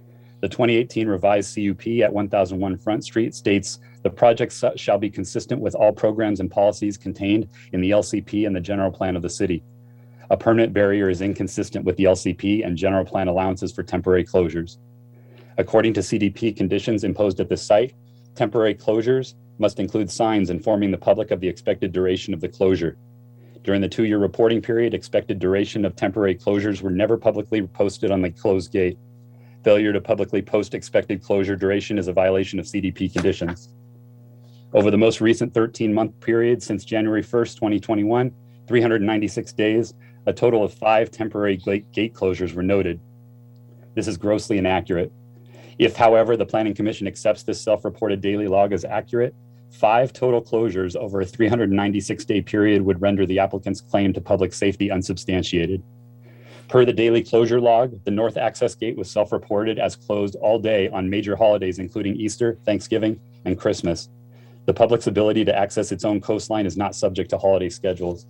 Speaker 12: The twenty eighteen revised C U P at one thousand one Front Street states the project shall be consistent with all programs and policies contained in the L C P and the general plan of the city. A permanent barrier is inconsistent with the L C P and general plan allowances for temporary closures. According to C D P conditions imposed at this site, temporary closures must include signs informing the public of the expected duration of the closure. During the two-year reporting period, expected duration of temporary closures were never publicly posted on the closed gate. Failure to publicly post expected closure duration is a violation of C D P conditions. Over the most recent thirteen-month period since January first, twenty twenty-one, three hundred ninety-six days, a total of five temporary gate closures were noted. This is grossly inaccurate. If, however, the Planning Commission accepts this self-reported daily log as accurate, five total closures over a three hundred ninety-six day period would render the applicant's claim to public safety unsubstantiated. Per the daily closure log, the north access gate was self-reported as closed all day on major holidays, including Easter, Thanksgiving, and Christmas. The public's ability to access its own coastline is not subject to holiday schedules.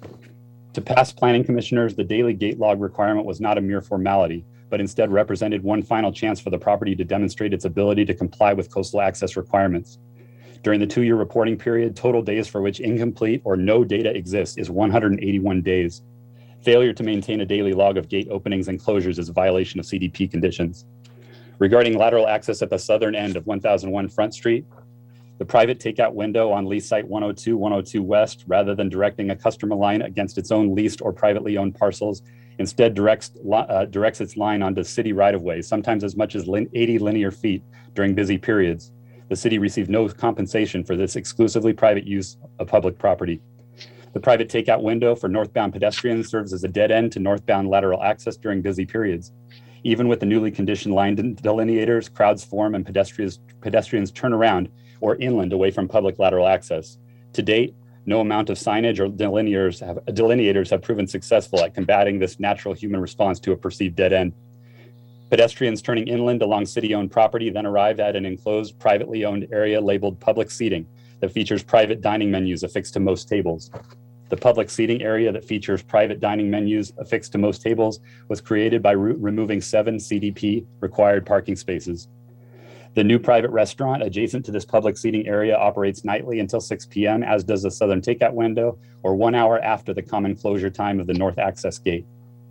Speaker 12: To past planning commissioners, the daily gate log requirement was not a mere formality, but instead represented one final chance for the property to demonstrate its ability to comply with coastal access requirements. During the two-year reporting period, total days for which incomplete or no data exists is one hundred eighty-one days. Failure to maintain a daily log of gate openings and closures is a violation of C D P conditions. Regarding lateral access at the southern end of one thousand one Front Street, the private takeout window on lease site one oh two, one oh two West, rather than directing a customer line against its own leased or privately owned parcels, instead directs, uh, directs its line onto city right-of-way, sometimes as much as eighty linear feet during busy periods. The city received no compensation for this exclusively private use of public property. The private takeout window for northbound pedestrians serves as a dead end to northbound lateral access during busy periods. Even with the newly conditioned line delineators, crowds form and pedestrians, pedestrians turn around or inland away from public lateral access. To date, no amount of signage or delineators have, delineators have proven successful at combating this natural human response to a perceived dead end. Pedestrians turning inland along city-owned property then arrive at an enclosed, privately owned area labeled public seating that features private dining menus affixed to most tables. The public seating area that features private dining menus affixed to most tables was created by re- removing seven C D P required parking spaces. The new private restaurant adjacent to this public seating area operates nightly until six p.m., as does the southern takeout window, or one hour after the common closure time of the north access gate.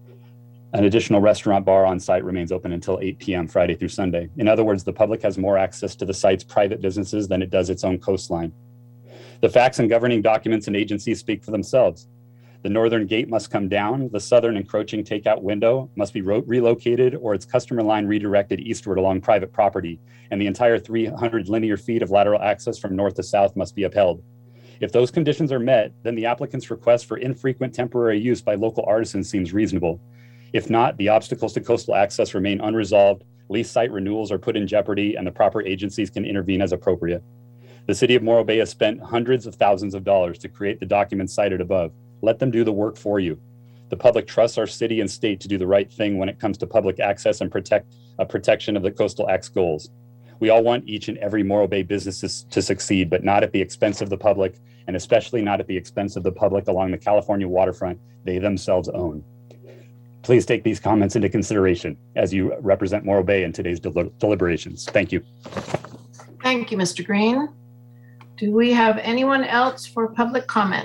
Speaker 12: An additional restaurant bar on site remains open until eight p.m. Friday through Sunday. In other words, the public has more access to the site's private businesses than it does its own coastline. The facts and governing documents and agencies speak for themselves. The northern gate must come down, the southern encroaching takeout window must be ro- relocated or its customer line redirected eastward along private property, and the entire three hundred linear feet of lateral access from north to south must be upheld. If those conditions are met, then the applicant's request for infrequent temporary use by local artisans seems reasonable. If not, the obstacles to coastal access remain unresolved, lease site renewals are put in jeopardy, and the proper agencies can intervene as appropriate. The city of Morro Bay has spent hundreds of thousands of dollars to create the documents cited above. Let them do the work for you. The public trusts our city and state to do the right thing when it comes to public access and protect a protection of the Coastal Act's goals. We all want each and every Morro Bay business to succeed, but not at the expense of the public, and especially not at the expense of the public along the California waterfront they themselves own. Please take these comments into consideration as you represent Morro Bay in today's del- deliberations. Thank you.
Speaker 2: Thank you, Mister Green. Do we have anyone else for public comment?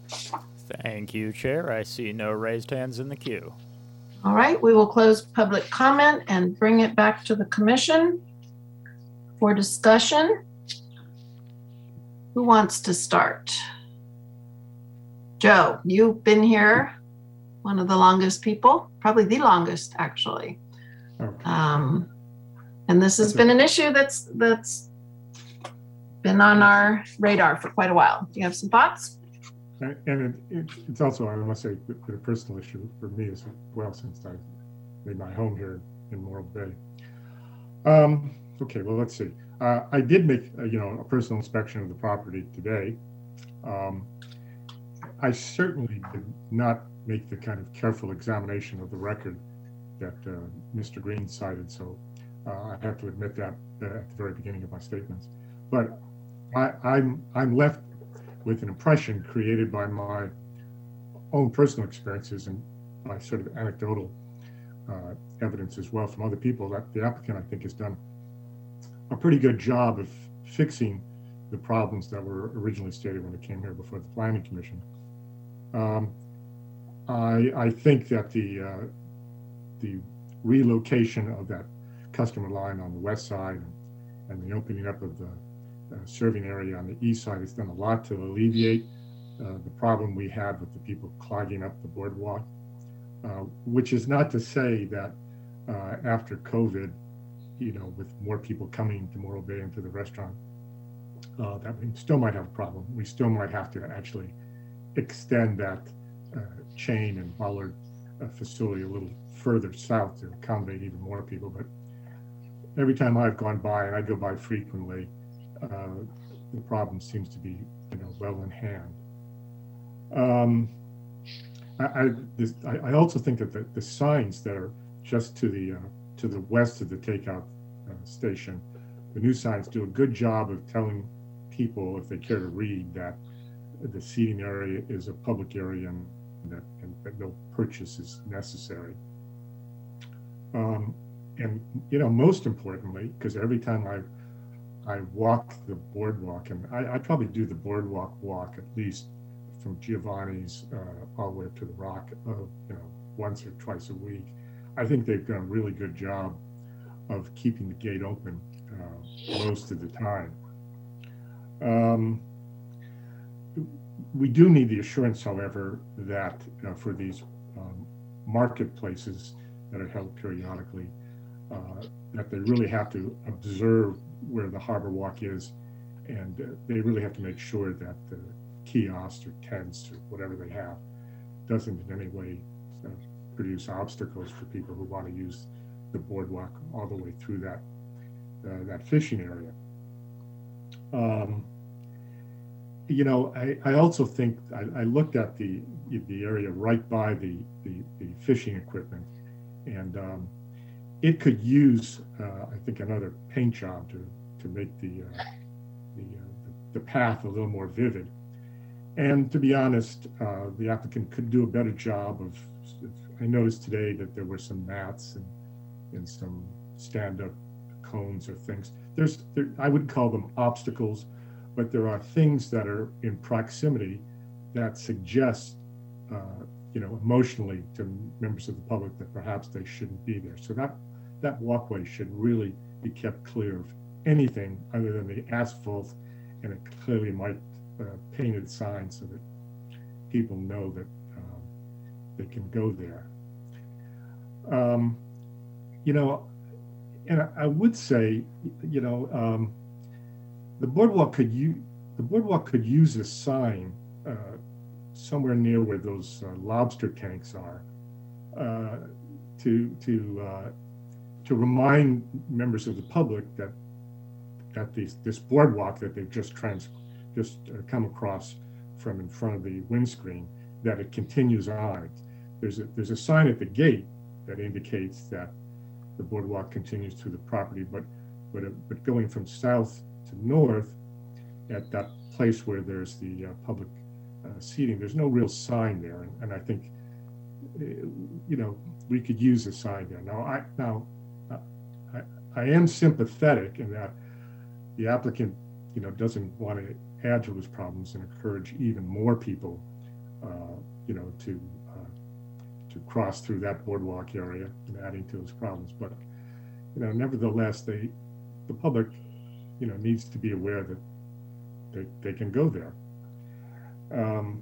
Speaker 3: Thank you, Chair. I see no raised hands in the queue.
Speaker 2: All right, we will close public comment and bring it back to the commission for discussion. Who wants to start? Joe, you've been here, one of the longest people, probably the longest, actually.
Speaker 8: Okay.
Speaker 2: Um, and this has been an issue that's that's been on our radar for quite a while. Do you have some thoughts?
Speaker 8: And it, it, it's also, I must say, a personal issue for me as well, since I made my home here in Morro Bay. Um, okay, well, let's see. Uh, I did make, uh, you know, a personal inspection of the property today. Um, I certainly did not make the kind of careful examination of the record that uh, Mister Green cited, so uh, I have to admit that uh, at the very beginning of my statements. But I, I'm I'm left with an impression created by my own personal experiences and my sort of anecdotal uh, evidence as well from other people that the applicant, I think, has done a pretty good job of fixing the problems that were originally stated when it came here before the Planning Commission. Um, I, I think that the uh, the relocation of that customer line on the west side and, and the opening up of the uh, serving area on the east side has done a lot to alleviate uh, the problem we had with the people clogging up the boardwalk, uh, which is not to say that uh, after COVID, you know, with more people coming to Morro Bay into the restaurant, uh, that we still might have a problem. We still might have to actually extend that uh, chain and bollard uh, facility a little further south to accommodate even more people. But every time I've gone by, and I go by frequently, uh, the problem seems to be, you know, well in hand. Um, I, I, this, I, I also think that the, the signs that are just to the uh, to the west of the takeout uh, station, the new signs do a good job of telling people, if they care to read, that the seating area is a public area and that, and that no purchase is necessary. Um, and you know, most importantly, because every time I I walk the boardwalk, and I, I probably do the boardwalk walk at least from Giovanni's uh, all the way up to the Rock, uh, you know, once or twice a week. I think they've done a really good job of keeping the gate open uh, most of the time. Um, we do need the assurance, however, that uh, for these um, marketplaces that are held periodically, uh, that they really have to observe where the Harbor Walk is, and uh, they really have to make sure that the kiosks or tents or whatever they have doesn't in any way uh, produce obstacles for people who want to use the boardwalk all the way through that uh, that fishing area. Um, you know, I, I also think I, I looked at the the area right by the the, the fishing equipment, and um, it could use uh, I think another paint job to to make the uh, the, uh, the path a little more vivid. And to be honest, uh, the applicant could do a better job of. I noticed today that there were some mats and, and some stand-up cones or things. There's, there, I wouldn't call them obstacles, but there are things that are in proximity that suggest, uh, you know, emotionally to members of the public that perhaps they shouldn't be there. So that that walkway should really be kept clear of anything other than the asphalt and a clearly marked uh, painted sign so that people know that um, they can go there. Um, you know, and I, I would say, you know, um, the boardwalk could use the boardwalk could use a sign uh, somewhere near where those uh, lobster tanks are uh, to to uh, to remind members of the public that that these, this boardwalk that they've just trans just uh, come across from in front of the windscreen, that it continues on. There's a there's a sign at the gate that indicates that the boardwalk continues through the property, but but uh, but going from south to north at that place where there's the uh, public uh, seating, there's no real sign there, and, and I think uh, you know, we could use a sign there. Now I now uh, I, I am sympathetic in that the applicant, you know, doesn't want to add to his problems and encourage even more people, uh, you know, to uh, to cross through that boardwalk area and adding to his problems. But you know, nevertheless, they, the public, you know, needs to be aware that they they can go there. Um,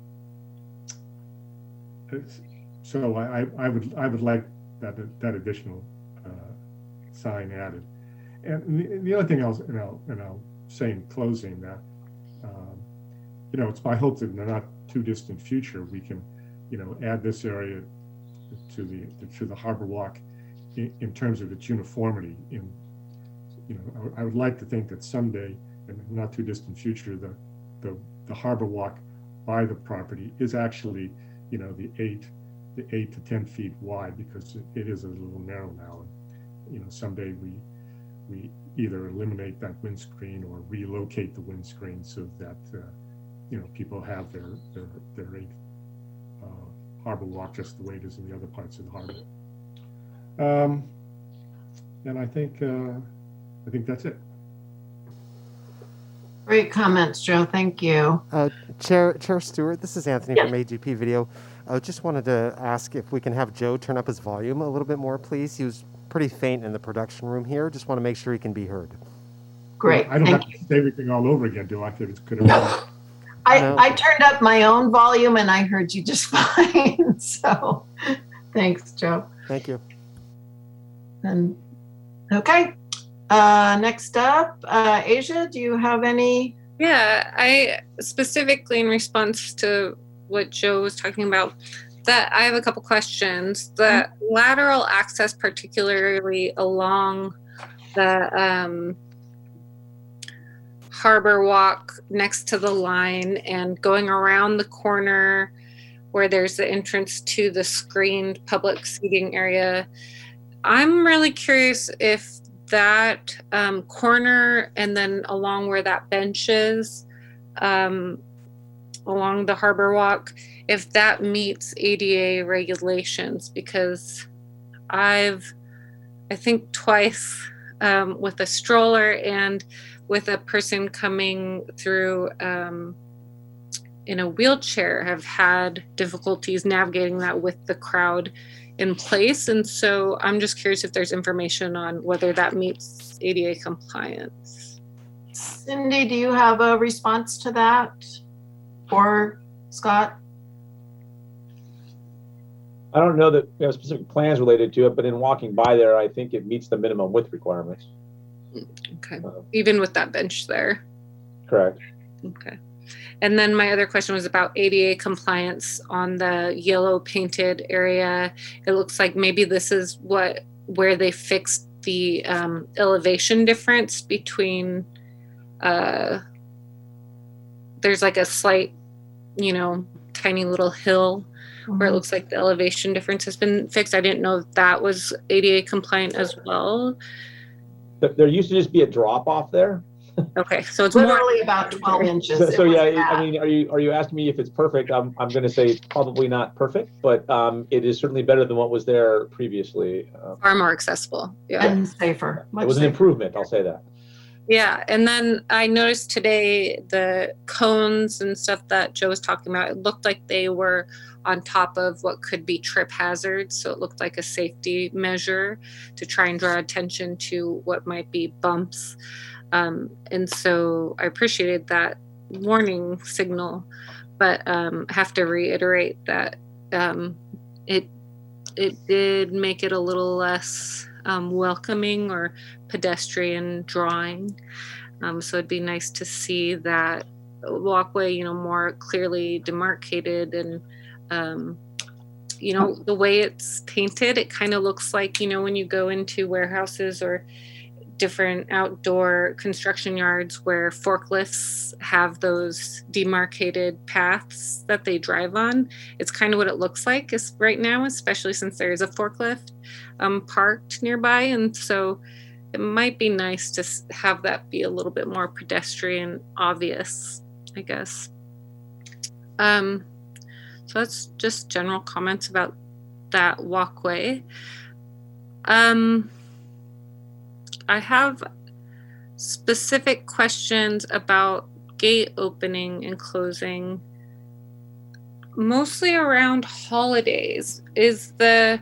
Speaker 8: so I I would I would like that that additional uh, sign added. And the, the other thing I'll and I'll and I'll say in closing that. Um, you know, it's my hope that in the not too distant future we can, you know, add this area to the to the Harbor Walk in, in terms of its uniformity. In, you know, I, I would like to think that someday, in the not too distant future, the the the Harbor Walk by the property is actually, you know, the eight the eight to ten feet wide, because it, it is a little narrow now. And you know, someday we we either eliminate that windscreen or relocate the windscreen so that uh, you know, people have their their their eight uh, Harbor Walk just the way it is in the other parts of the harbor. Um, and I think, uh, I think that's it.
Speaker 2: Great comments, Joe. Thank you.
Speaker 13: Uh, Chair Chair Stewart, this is Anthony
Speaker 2: Yes.
Speaker 13: from A G P Video. I just wanted to ask if we can have Joe turn up his volume a little bit more, please. He was pretty faint in the production room here. Just want to make sure he can be heard.
Speaker 2: Great.
Speaker 8: I don't
Speaker 2: Thank
Speaker 8: have to say everything all over again, do I? If it could have.
Speaker 2: I,
Speaker 13: No.
Speaker 2: I turned up my own volume and I heard you just fine. So thanks, Joe.
Speaker 13: Thank you.
Speaker 2: And okay. Uh, next up, uh, Asia, do you have any?
Speaker 7: Yeah, I specifically in response to what Joe was talking about, that I have a couple questions. The lateral access, particularly along the um, Harbor Walk next to the line and going around the corner where there's the entrance to the screened public seating area. I'm really curious if that um, corner and then along where that bench is, um, along the Harbor Walk, if that meets A D A regulations, because I've, I think twice um, with a stroller and with a person coming through um, in a wheelchair have had difficulties navigating that with the crowd in place. And so I'm just curious if there's information on whether that meets A D A compliance.
Speaker 2: Cindy, do you have a response to that? Or Scott?
Speaker 5: I don't know that we have specific plans related to it, but in walking by there, I think it meets the minimum width requirements.
Speaker 7: Okay, even with that bench there.
Speaker 5: Correct.
Speaker 7: Okay. And then my other question was about A D A compliance on the yellow painted area. It looks like maybe this is what where they fixed the um, elevation difference between, uh, there's like a slight, you know, tiny little hill mm-hmm. where it looks like the elevation difference has been fixed. I didn't know if that was A D A compliant as well.
Speaker 5: There used to just be a drop off there.
Speaker 7: Okay, so it's
Speaker 2: literally
Speaker 7: more
Speaker 2: about twelve inches.
Speaker 5: So, so yeah,
Speaker 2: that.
Speaker 5: I mean, are you are you asking me if it's perfect? I'm I'm going to say it's probably not perfect, but um, it is certainly better than what was there previously. Um,
Speaker 7: far more accessible. Yeah,
Speaker 2: and safer.
Speaker 5: It was an
Speaker 2: safer.
Speaker 5: improvement, I'll say that.
Speaker 7: Yeah, and then I noticed today the cones and stuff that Joe was talking about, it looked like they were on top of what could be trip hazards. So it looked like a safety measure to try and draw attention to what might be bumps. Um, and so I appreciated that warning signal, but um, have to reiterate that um, it it did make it a little less um, welcoming or pedestrian drawing. Um, so it'd be nice to see that walkway, you know, more clearly demarcated and, um, you know, the way it's painted, it kind of looks like, you know, when you go into warehouses or different outdoor construction yards where forklifts have those demarcated paths that they drive on. It's kind of what it looks like is right now, especially since there is a forklift um, parked nearby. And so it might be nice to have that be a little bit more pedestrian obvious, I guess. Um, so that's just general comments about that walkway. Um, I have specific questions about gate opening and closing, mostly around holidays. Is the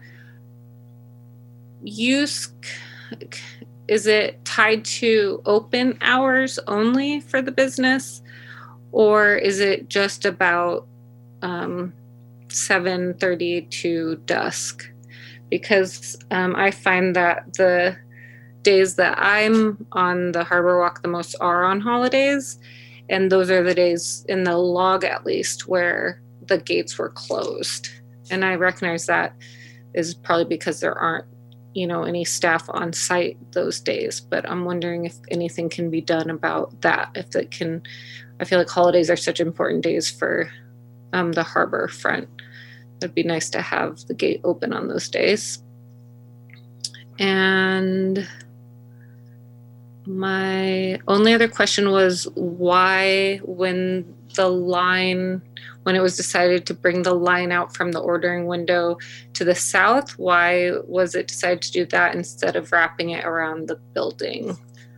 Speaker 7: use, is it tied to open hours only for the business? Or is it just about um, seven thirty to dusk? Because um, I find that the days that I'm on the Harbor Walk the most are on holidays. And those are the days in the log, at least, where the gates were closed. And I recognize that is probably because there aren't, you know, any staff on site those days. But I'm wondering if anything can be done about that. If it can, I feel like holidays are such important days for um, the harbor front. It'd be nice to have the gate open on those days. And my only other question was why, when the line, when it was decided to bring the line out from the ordering window to the south, why was it decided to do that instead of wrapping it around the building?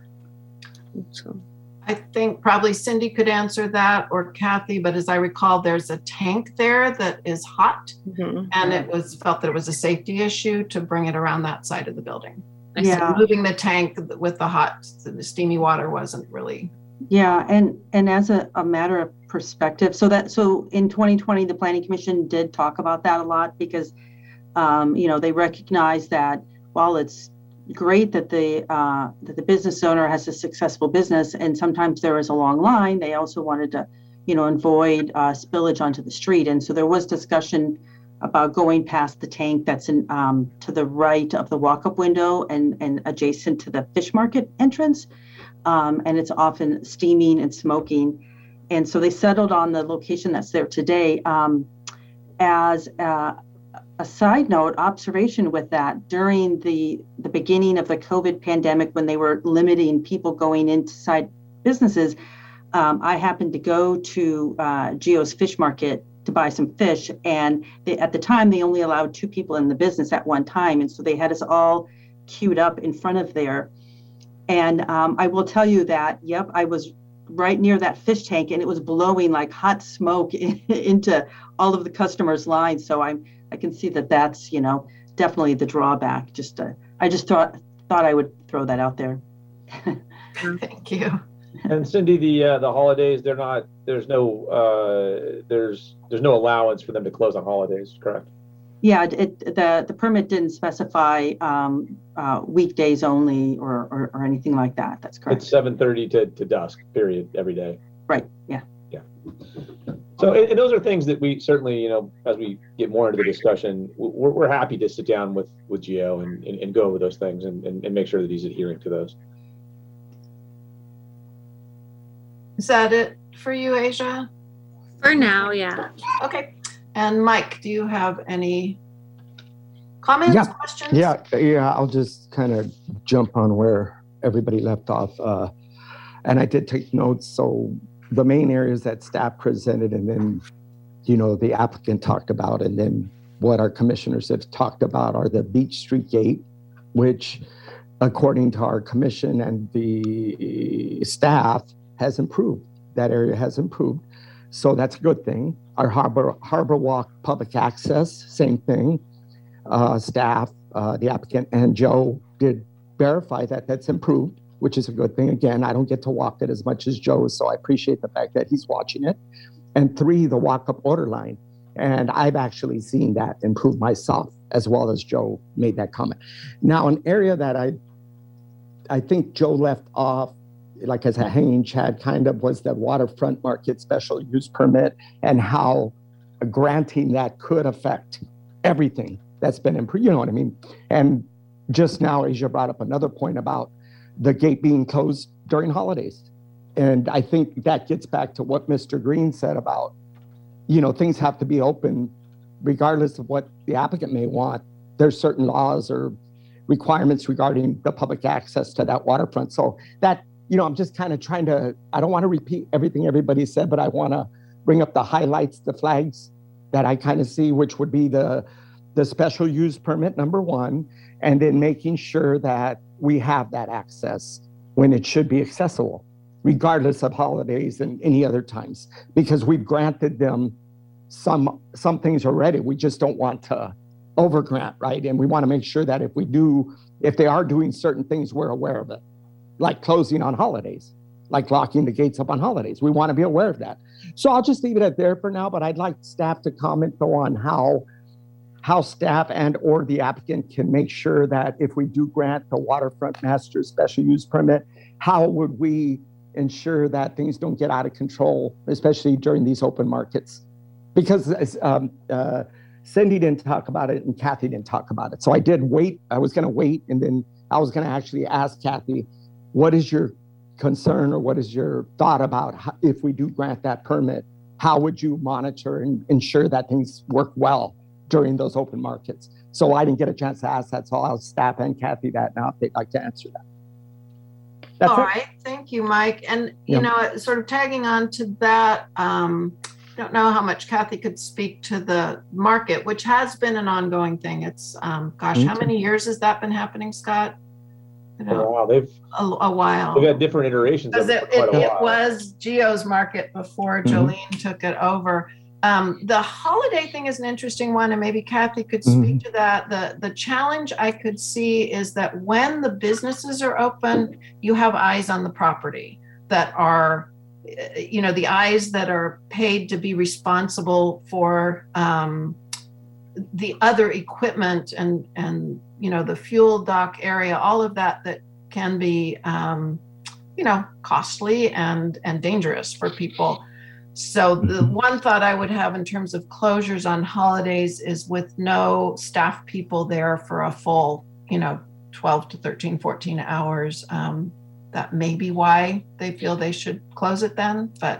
Speaker 7: So.
Speaker 2: I think probably Cindy could answer that, or Kathy, but as I recall, there's a tank there that is hot, mm-hmm. and it was felt that it was a safety issue to bring it around that side of the building. Yeah. So moving the tank with the hot, the steamy water wasn't really.
Speaker 6: Yeah, and and as a, a matter of perspective, so that so in twenty twenty, the Planning Commission did talk about that a lot because, um, you know, they recognize that while it's great that the uh, that the business owner has a successful business, and sometimes there is a long line, they also wanted to, you know, avoid uh, spillage onto the street, and so there was discussion about going past the tank that's in um, to the right of the walk-up window and and adjacent to the fish market entrance, um, and it's often steaming and smoking, and so they settled on the location that's there today. Um, as uh, a side note, observation with that, during the, the beginning of the COVID pandemic, when they were limiting people going inside businesses, um, I happened to go to uh, Geo's Fish Market to buy some fish. And they, at the time, they only allowed two people in the business at one time. And so they had us all queued up in front of there. And um, I will tell you that, yep, I was right near that fish tank, and it was blowing like hot smoke in, into all of the customers' lines. So I'm I can see that that's, you know, definitely the drawback. Just, uh, I just thought thought I would throw that out there.
Speaker 2: Thank you.
Speaker 5: And Cindy, the uh, the holidays, they're not. There's no uh, there's there's no allowance for them to close on holidays, correct?
Speaker 6: Yeah, it, the the permit didn't specify um, uh, weekdays only or, or or anything like that. That's correct.
Speaker 5: It's seven thirty to to dusk, period, every day.
Speaker 6: Right. Yeah.
Speaker 5: Yeah. So, and, and those are things that we certainly, you know, as we get more into the discussion, we're, we're happy to sit down with, with Geo and, and, and go over those things and, and, and make sure that he's adhering to those.
Speaker 2: Is that it for you, Asia?
Speaker 7: For now, yeah.
Speaker 2: Okay. And Mike, do you have any comments,
Speaker 9: yeah.
Speaker 2: questions?
Speaker 9: Yeah, yeah, I'll just kind of jump on where everybody left off. Uh, and I did take notes, so the main areas that staff presented, and then, you know, the applicant talked about, and then what our commissioners have talked about are the Beach Street Gate, which, according to our commission and the staff, has improved. That area has improved. So that's a good thing. Our Harbor, Harbor Walk public access, same thing. Uh, staff, uh, the applicant, and Joe did verify that that's improved, which is a good thing. Again, I don't get to walk it as much as Joe, so I appreciate the fact that he's watching it. And three, the walk-up order line. And I've actually seen that improve myself, as well as Joe made that comment. Now, an area that I I think Joe left off, like as a hanging chad kind of, was the waterfront market special use permit and how granting that could affect everything that's been improved, you know what I mean? And just now, Asia brought up another point about the gate being closed during holidays. And I think that gets back to what Mister Green said about, you know, things have to be open regardless of what the applicant may want. There's certain laws or requirements regarding the public access to that waterfront. So that, you know, I'm just kind of trying to, I don't want to repeat everything everybody said, but I want to bring up the highlights, the flags that I kind of see, which would be the, the special use permit, number one, and then making sure that we have that access when it should be accessible, regardless of holidays and any other times, because we've granted them some some things already. We just don't want to overgrant, right? And we want to make sure that if we do, if they are doing certain things, we're aware of it, like closing on holidays, like locking the gates up on holidays. We want to be aware of that. So I'll just leave it at there for now, but I'd like staff to comment though on how how staff and or the applicant can make sure that if we do grant the waterfront master special use permit, how would we ensure that things don't get out of control, especially during these open markets? Because um, uh, Cindy didn't talk about it and Kathy didn't talk about it. So I did wait, I was gonna wait, and then I was gonna actually ask Kathy, what is your concern or what is your thought about how, if we do grant that permit, how would you monitor and ensure that things work well during those open markets? So I didn't get a chance to ask that, so I'll staff and Kathy that now if they'd like to answer that. That's
Speaker 2: All
Speaker 9: it.
Speaker 2: right, thank Thank you, Mike. And, you
Speaker 9: Yeah.
Speaker 2: know, sort of tagging on to that, um, I don't know how much Kathy could speak to the market, which has been an ongoing thing. It's, um, gosh, how
Speaker 9: Okay.
Speaker 2: many years has that been happening, Scott? I
Speaker 5: For a
Speaker 2: know,
Speaker 5: while, they've
Speaker 2: a, a while.
Speaker 5: they've had different iterations of
Speaker 2: Because
Speaker 5: it
Speaker 2: it,
Speaker 5: for quite
Speaker 2: it,
Speaker 5: a
Speaker 2: it
Speaker 5: while.
Speaker 2: was Geo's market before
Speaker 9: Mhm.
Speaker 2: Jolene took it over. Um, the holiday thing is an interesting one, and maybe Kathy could speak to that. The the challenge I could see is that when the businesses are open, you have eyes on the property that are, uh, you know, the eyes that are paid to be responsible for um, the other equipment and and you know the fuel dock area, all of that that can be um, you know costly and and dangerous for people. So the one thought I would have in terms of closures on holidays is with no staff people there for a full, you know, twelve to thirteen, fourteen hours. Um, that may be why they feel they should close it then, but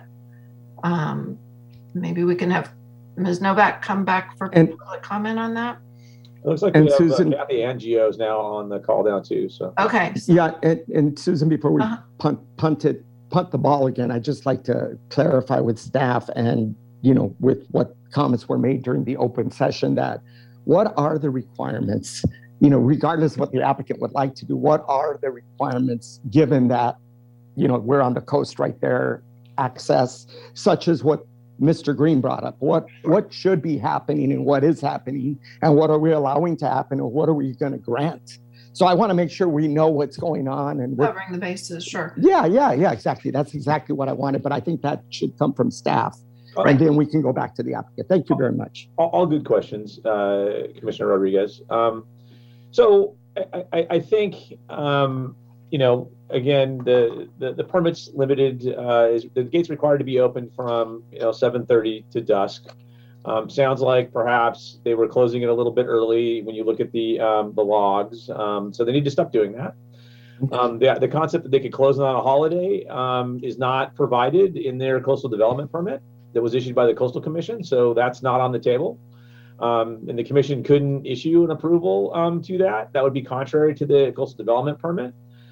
Speaker 2: um, maybe we can have Miz Novak come back for
Speaker 9: And-
Speaker 2: public comment on that.
Speaker 5: It looks like
Speaker 9: And
Speaker 5: we have
Speaker 9: Susan-
Speaker 5: uh, Kathy and Geo's now on the call down too. So
Speaker 2: Okay. so-
Speaker 9: Yeah, and, and Susan, before we
Speaker 2: Uh-huh.
Speaker 9: punt, punt it, punt the ball again, I'd just like to clarify with staff and, you know, with what comments were made during the open session, that what are the requirements, you know, regardless of what the applicant would like to do, what are the requirements given that, you know, we're on the coast right there, access, such as what Mister Green brought up, what, what should be happening and what is happening and what are we allowing to happen and what are we going to grant? So I want to make sure we know what's going on and we're
Speaker 2: Covering the bases, sure.
Speaker 9: yeah, yeah, yeah, exactly. That's exactly what I wanted, but I think that should come from staff.
Speaker 5: Okay.
Speaker 9: And then we can go back to the applicant. Thank you very much.
Speaker 5: all, all good questions, uh, Commissioner Rodriguez. Um, so I, I, I think, um, you know, again, the, the, the permits limited, uh, is the gates required to be open from, you know, seven thirty to dusk. Um, sounds like perhaps they were closing it a little bit early when you look at the, um, the logs. Um, so they need to stop doing that. Um, the, the concept that they could close on a holiday, um, is not provided in their coastal development permit that was issued by the Coastal Commission. So that's not on the table. Um, and the commission couldn't issue an approval, um, to that. That would be contrary to the coastal development permit.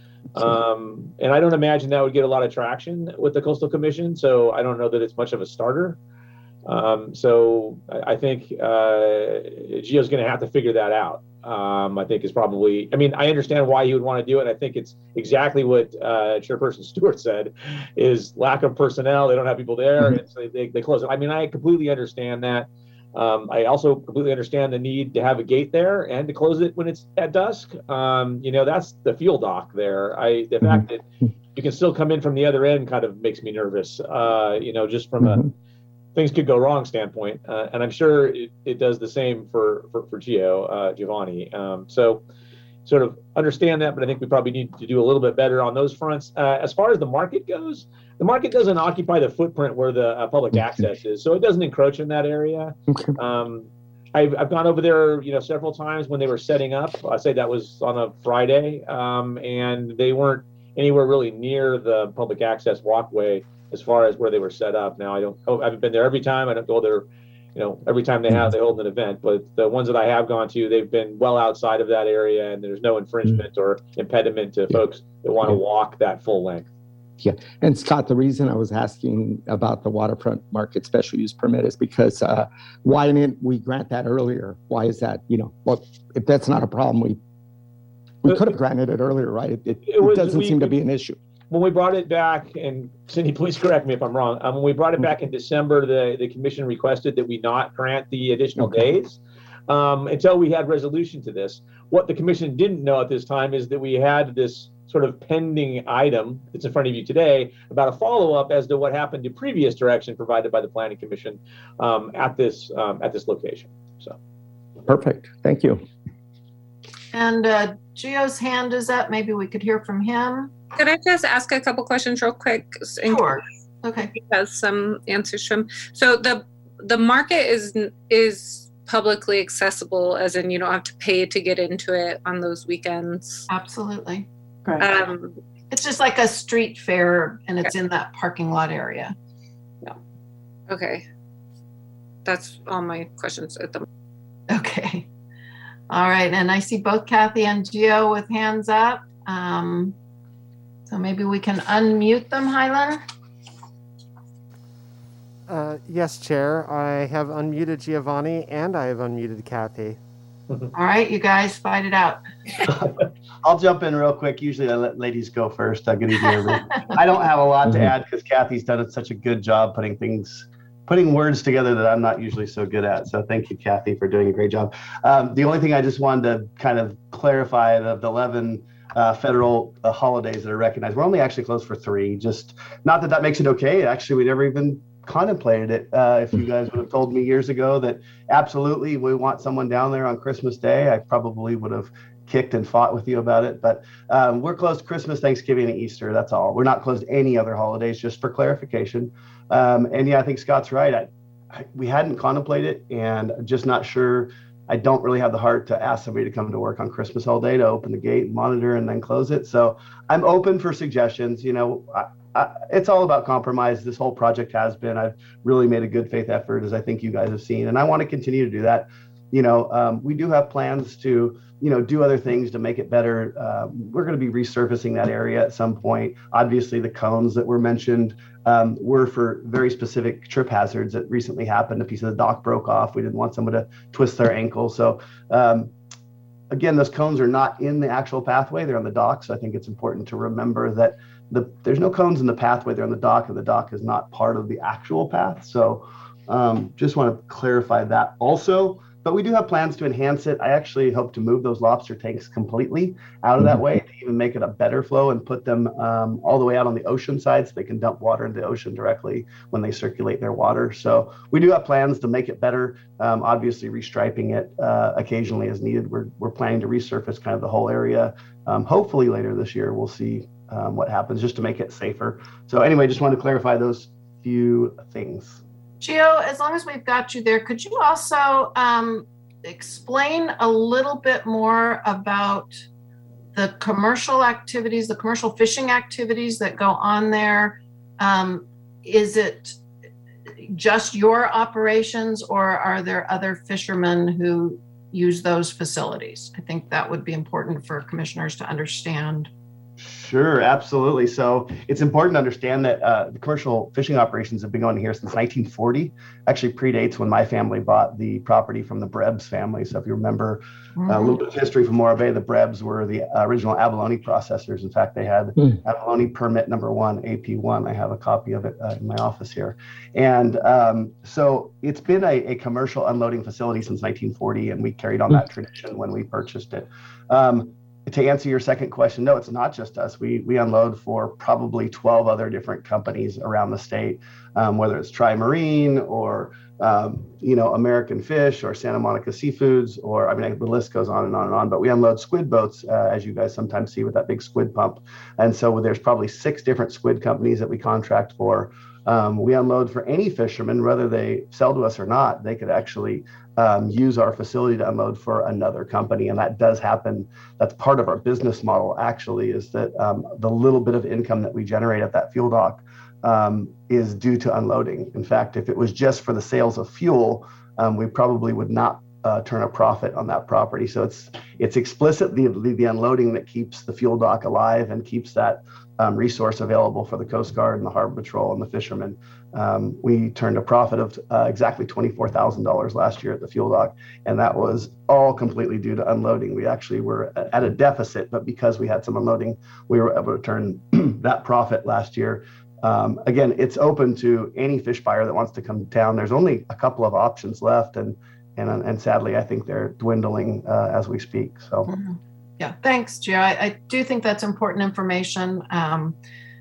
Speaker 5: Um, and I don't imagine that would get a lot of traction with the Coastal Commission. So I don't know that it's much of a starter. Um, so I, I think, uh, Geo's going to have to figure that out. Um, I think is probably, I mean, I understand why you would want to do it. I think it's exactly what, uh, Chairperson Stewart said is lack of personnel. They don't have people there.
Speaker 9: Mhm.
Speaker 5: And so they, they close it. I mean, I completely understand that. Um, I also completely understand the need to have a gate there and to close it when it's at dusk. Um, you know, that's the fuel dock there. I, the fact that you can still come in from the other end kind of makes me nervous, uh, you know, just from a
Speaker 9: Mhm.
Speaker 5: things could go wrong standpoint. Uh, and I'm sure it, it does the same for, for, for Geo, uh, Giovanni. Um, so sort of understand that, but I think we probably need to do a little bit better on those fronts. Uh, as far as the market goes, the market doesn't occupy the footprint where the uh, public access is. So it doesn't encroach in that area.
Speaker 9: Okay.
Speaker 5: Um, I've, I've gone over there, you know, several times when they were setting up. I say that was on a Friday, um, and they weren't anywhere really near the public access walkway as far as where they were set up. Now I don't, oh, I haven't been there every time. I don't go there, you know, every time they have, they hold an event, but the ones that I have gone to, they've been well outside of that area and there's no infringement or impediment to folks that want to walk that full length.
Speaker 9: And Scott, the reason I was asking about the waterfront market special use permit is because uh, why didn't we grant that earlier? Why is that? You know, well, if that's not a problem, we we could have granted it earlier, right? It, it,
Speaker 5: It was-
Speaker 9: it doesn't
Speaker 5: we-
Speaker 9: seem to be an issue.
Speaker 5: When we brought it back, and Cindy, please correct me if I'm wrong. Um, when we brought it back in December, the, the commission requested that we not grant the additional
Speaker 9: Okay.
Speaker 5: days um, until we had resolution to this. What the commission didn't know at this time is that we had this sort of pending item that's in front of you today about a follow-up as to what happened to previous direction provided by the Planning Commission um, at this um, at this location. So
Speaker 9: Perfect. Thank you.
Speaker 2: And uh, Geo's hand is up. Maybe we could hear from him.
Speaker 7: Could I just ask a couple questions real quick? in
Speaker 2: Sure. Okay.
Speaker 7: case he has some answers from. So the the market is is publicly accessible, as in you don't have to pay to get into it on those weekends.
Speaker 2: Absolutely.
Speaker 6: Right.
Speaker 7: Um,
Speaker 2: It's just like a street fair and it's in that parking lot area.
Speaker 7: okay, that's all my questions at the moment.
Speaker 2: Okay. All right. And I see both Kathy and Geo with hands up. Um, So maybe we can unmute them, Hylan.
Speaker 13: Uh, yes, Chair. I have unmuted Giovanni and I have unmuted Kathy.
Speaker 2: All right, you guys fight it out.
Speaker 14: I'll jump in real quick. Usually I let ladies go first. Uh, good evening, everyone. I don't have a lot to add because Kathy's done such a good job putting things, putting words together that I'm not usually so good at. So thank you, Kathy, for doing a great job. Um, the only thing I just wanted to kind of clarify of the eleven uh, federal uh, holidays that are recognized, we're only actually closed for three. Just not that that makes it okay. Actually, we never even contemplated it. Uh, if you guys would have told me years ago that absolutely we want someone down there on Christmas Day, I probably would have kicked and fought with you about it. But um, we're closed Christmas, Thanksgiving, and Easter. That's all. We're not closed any other holidays, just for clarification. Um, and yeah, I think Scott's right. I, I, we hadn't contemplated it, and just not sure. I don't really have the heart to ask somebody to come to work on Christmas all day to open the gate, monitor, and then close it. So I'm open for suggestions. You know, I, I, it's all about compromise. This whole project has been. I've really made a good faith effort, as I think you guys have seen, and I want to continue to do that. You know, um, we do have plans to, you know, do other things to make it better. Uh, we're going to be resurfacing that area at some point. Obviously, the cones that were mentioned um, were for very specific trip hazards that recently happened. A piece of the dock broke off. We didn't want someone to twist their ankle. So, um, again, those cones are not in the actual pathway. They're on the dock. So I think it's important to remember that the there's no cones in the pathway. They're on the dock, and the dock is not part of the actual path. So um, just want to clarify that also. But we do have plans to enhance it. I actually hope to move those lobster tanks completely out of that way to even make it a better flow and put them um, all the way out on the ocean side so they can dump water into the ocean directly when they circulate their water. So we do have plans to make it better. Um, obviously, restriping it uh, occasionally as needed. We're, we're planning to resurface kind of the whole area. Um, hopefully later this year, we'll see um, what happens just to make it safer. So anyway, just wanted to clarify those few things.
Speaker 2: Gio, as long as we've got you there, could you also um, explain a little bit more about the commercial activities, the commercial fishing activities that go on there? Um, is it just your operations, or are there other fishermen who use those facilities? I think that would be important for commissioners to understand.
Speaker 14: Sure, absolutely. So it's important to understand that uh, the commercial fishing operations have been going here since nineteen forty. Actually predates when my family bought the property from the Brebs family. So if you remember mm-hmm. uh, a little bit of history from Morro Bay, the Brebs were the original abalone processors. In fact, they had mm. abalone permit number one, A P one. I have a copy of it uh, in my office here. And um, so it's been a, a commercial unloading facility since nineteen forty, and we carried on mm. that tradition when we purchased it. Um, To answer your second question, no, it's not just us. We we unload for probably twelve other different companies around the state, um, whether it's Tri-Marine or, um, you know, American Fish or Santa Monica Seafoods, or, I mean, the list goes on and on and on. But we unload squid boats, uh, as you guys sometimes see with that big squid pump. And so there's probably six different squid companies that we contract for. Um, we unload for any fisherman, whether they sell to us or not. They could actually um, use our facility to unload for another company. And that does happen. That's part of our business model, actually, is that um, the little bit of income that we generate at that fuel dock um, is due to unloading. In fact, if it was just for the sales of fuel, um, we probably would not uh, turn a profit on that property. So it's it's explicitly the, the unloading that keeps the fuel dock alive and keeps that Um, resource available for the Coast Guard and the Harbor Patrol and the fishermen. Um, we turned a profit of uh, exactly twenty-four thousand dollars last year at the fuel dock, and that was all completely due to unloading. We actually were at a deficit, but because we had some unloading, we were able to turn that profit last year. Um, again, it's open to any fish buyer that wants to come down. There's only a couple of options left, and and and sadly, I think they're dwindling uh, as we speak. So. Mm-hmm.
Speaker 2: Yeah, thanks, Gio. I, I do think that's important information. Um,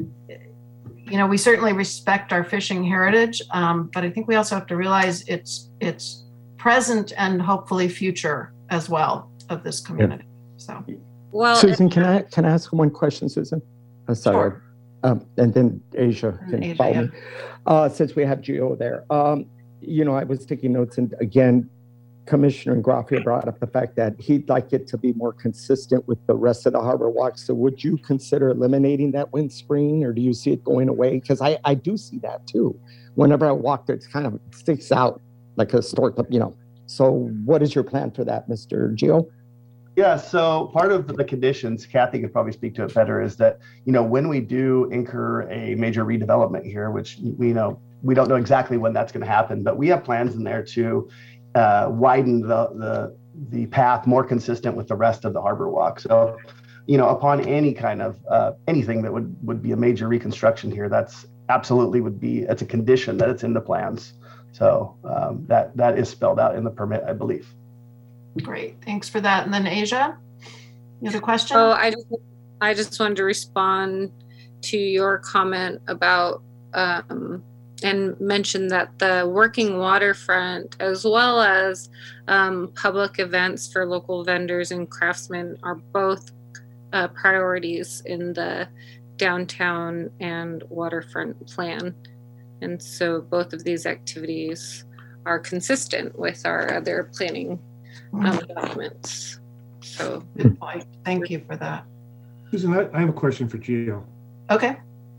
Speaker 2: you know, we certainly respect our fishing heritage, um, but I think we also have to realize it's it's present and hopefully future as well of this community. Yeah. So,
Speaker 7: well,
Speaker 9: Susan, can I can I ask one question, Susan? I'm sorry.
Speaker 2: Sure.
Speaker 9: Um, and then Asia can
Speaker 2: Asia,
Speaker 9: follow
Speaker 2: yeah.
Speaker 9: me. Uh, since we have Gio there, um, you know, I was taking notes, and again, Commissioner Graffia brought up the fact that he'd like it to be more consistent with the rest of the harbor walk. So would you consider eliminating that wind screen, or do you see it going away? Because I, I do see that too. Whenever I walk there, it kind of sticks out like a stork, you know. So what is your plan for that, Mister Gio?
Speaker 14: Yeah, so part of the conditions, Kathy could probably speak to it better, is that, you know, when we do incur a major redevelopment here, which we know, we don't know exactly when that's going to happen, but we have plans in there to uh, widen the, the, the path more consistent with the rest of the Harbor Walk. So, you know, upon any kind of, uh, anything that would, would be a major reconstruction here, that's absolutely would be, it's a condition that it's in the plans. So um, that, that is spelled out in the permit, I believe.
Speaker 2: Great, thanks for that. And then Asia, you had a question?
Speaker 7: Oh, I just, I just wanted to respond to your comment about um, and mention that the working waterfront, as well as um, public events for local vendors and craftsmen, are both uh, priorities in the downtown and waterfront plan. And so both of these activities are consistent with our other planning um, documents. So
Speaker 2: good point. Thank you for that.
Speaker 8: Susan, I, I have a question for Gio.
Speaker 2: Okay.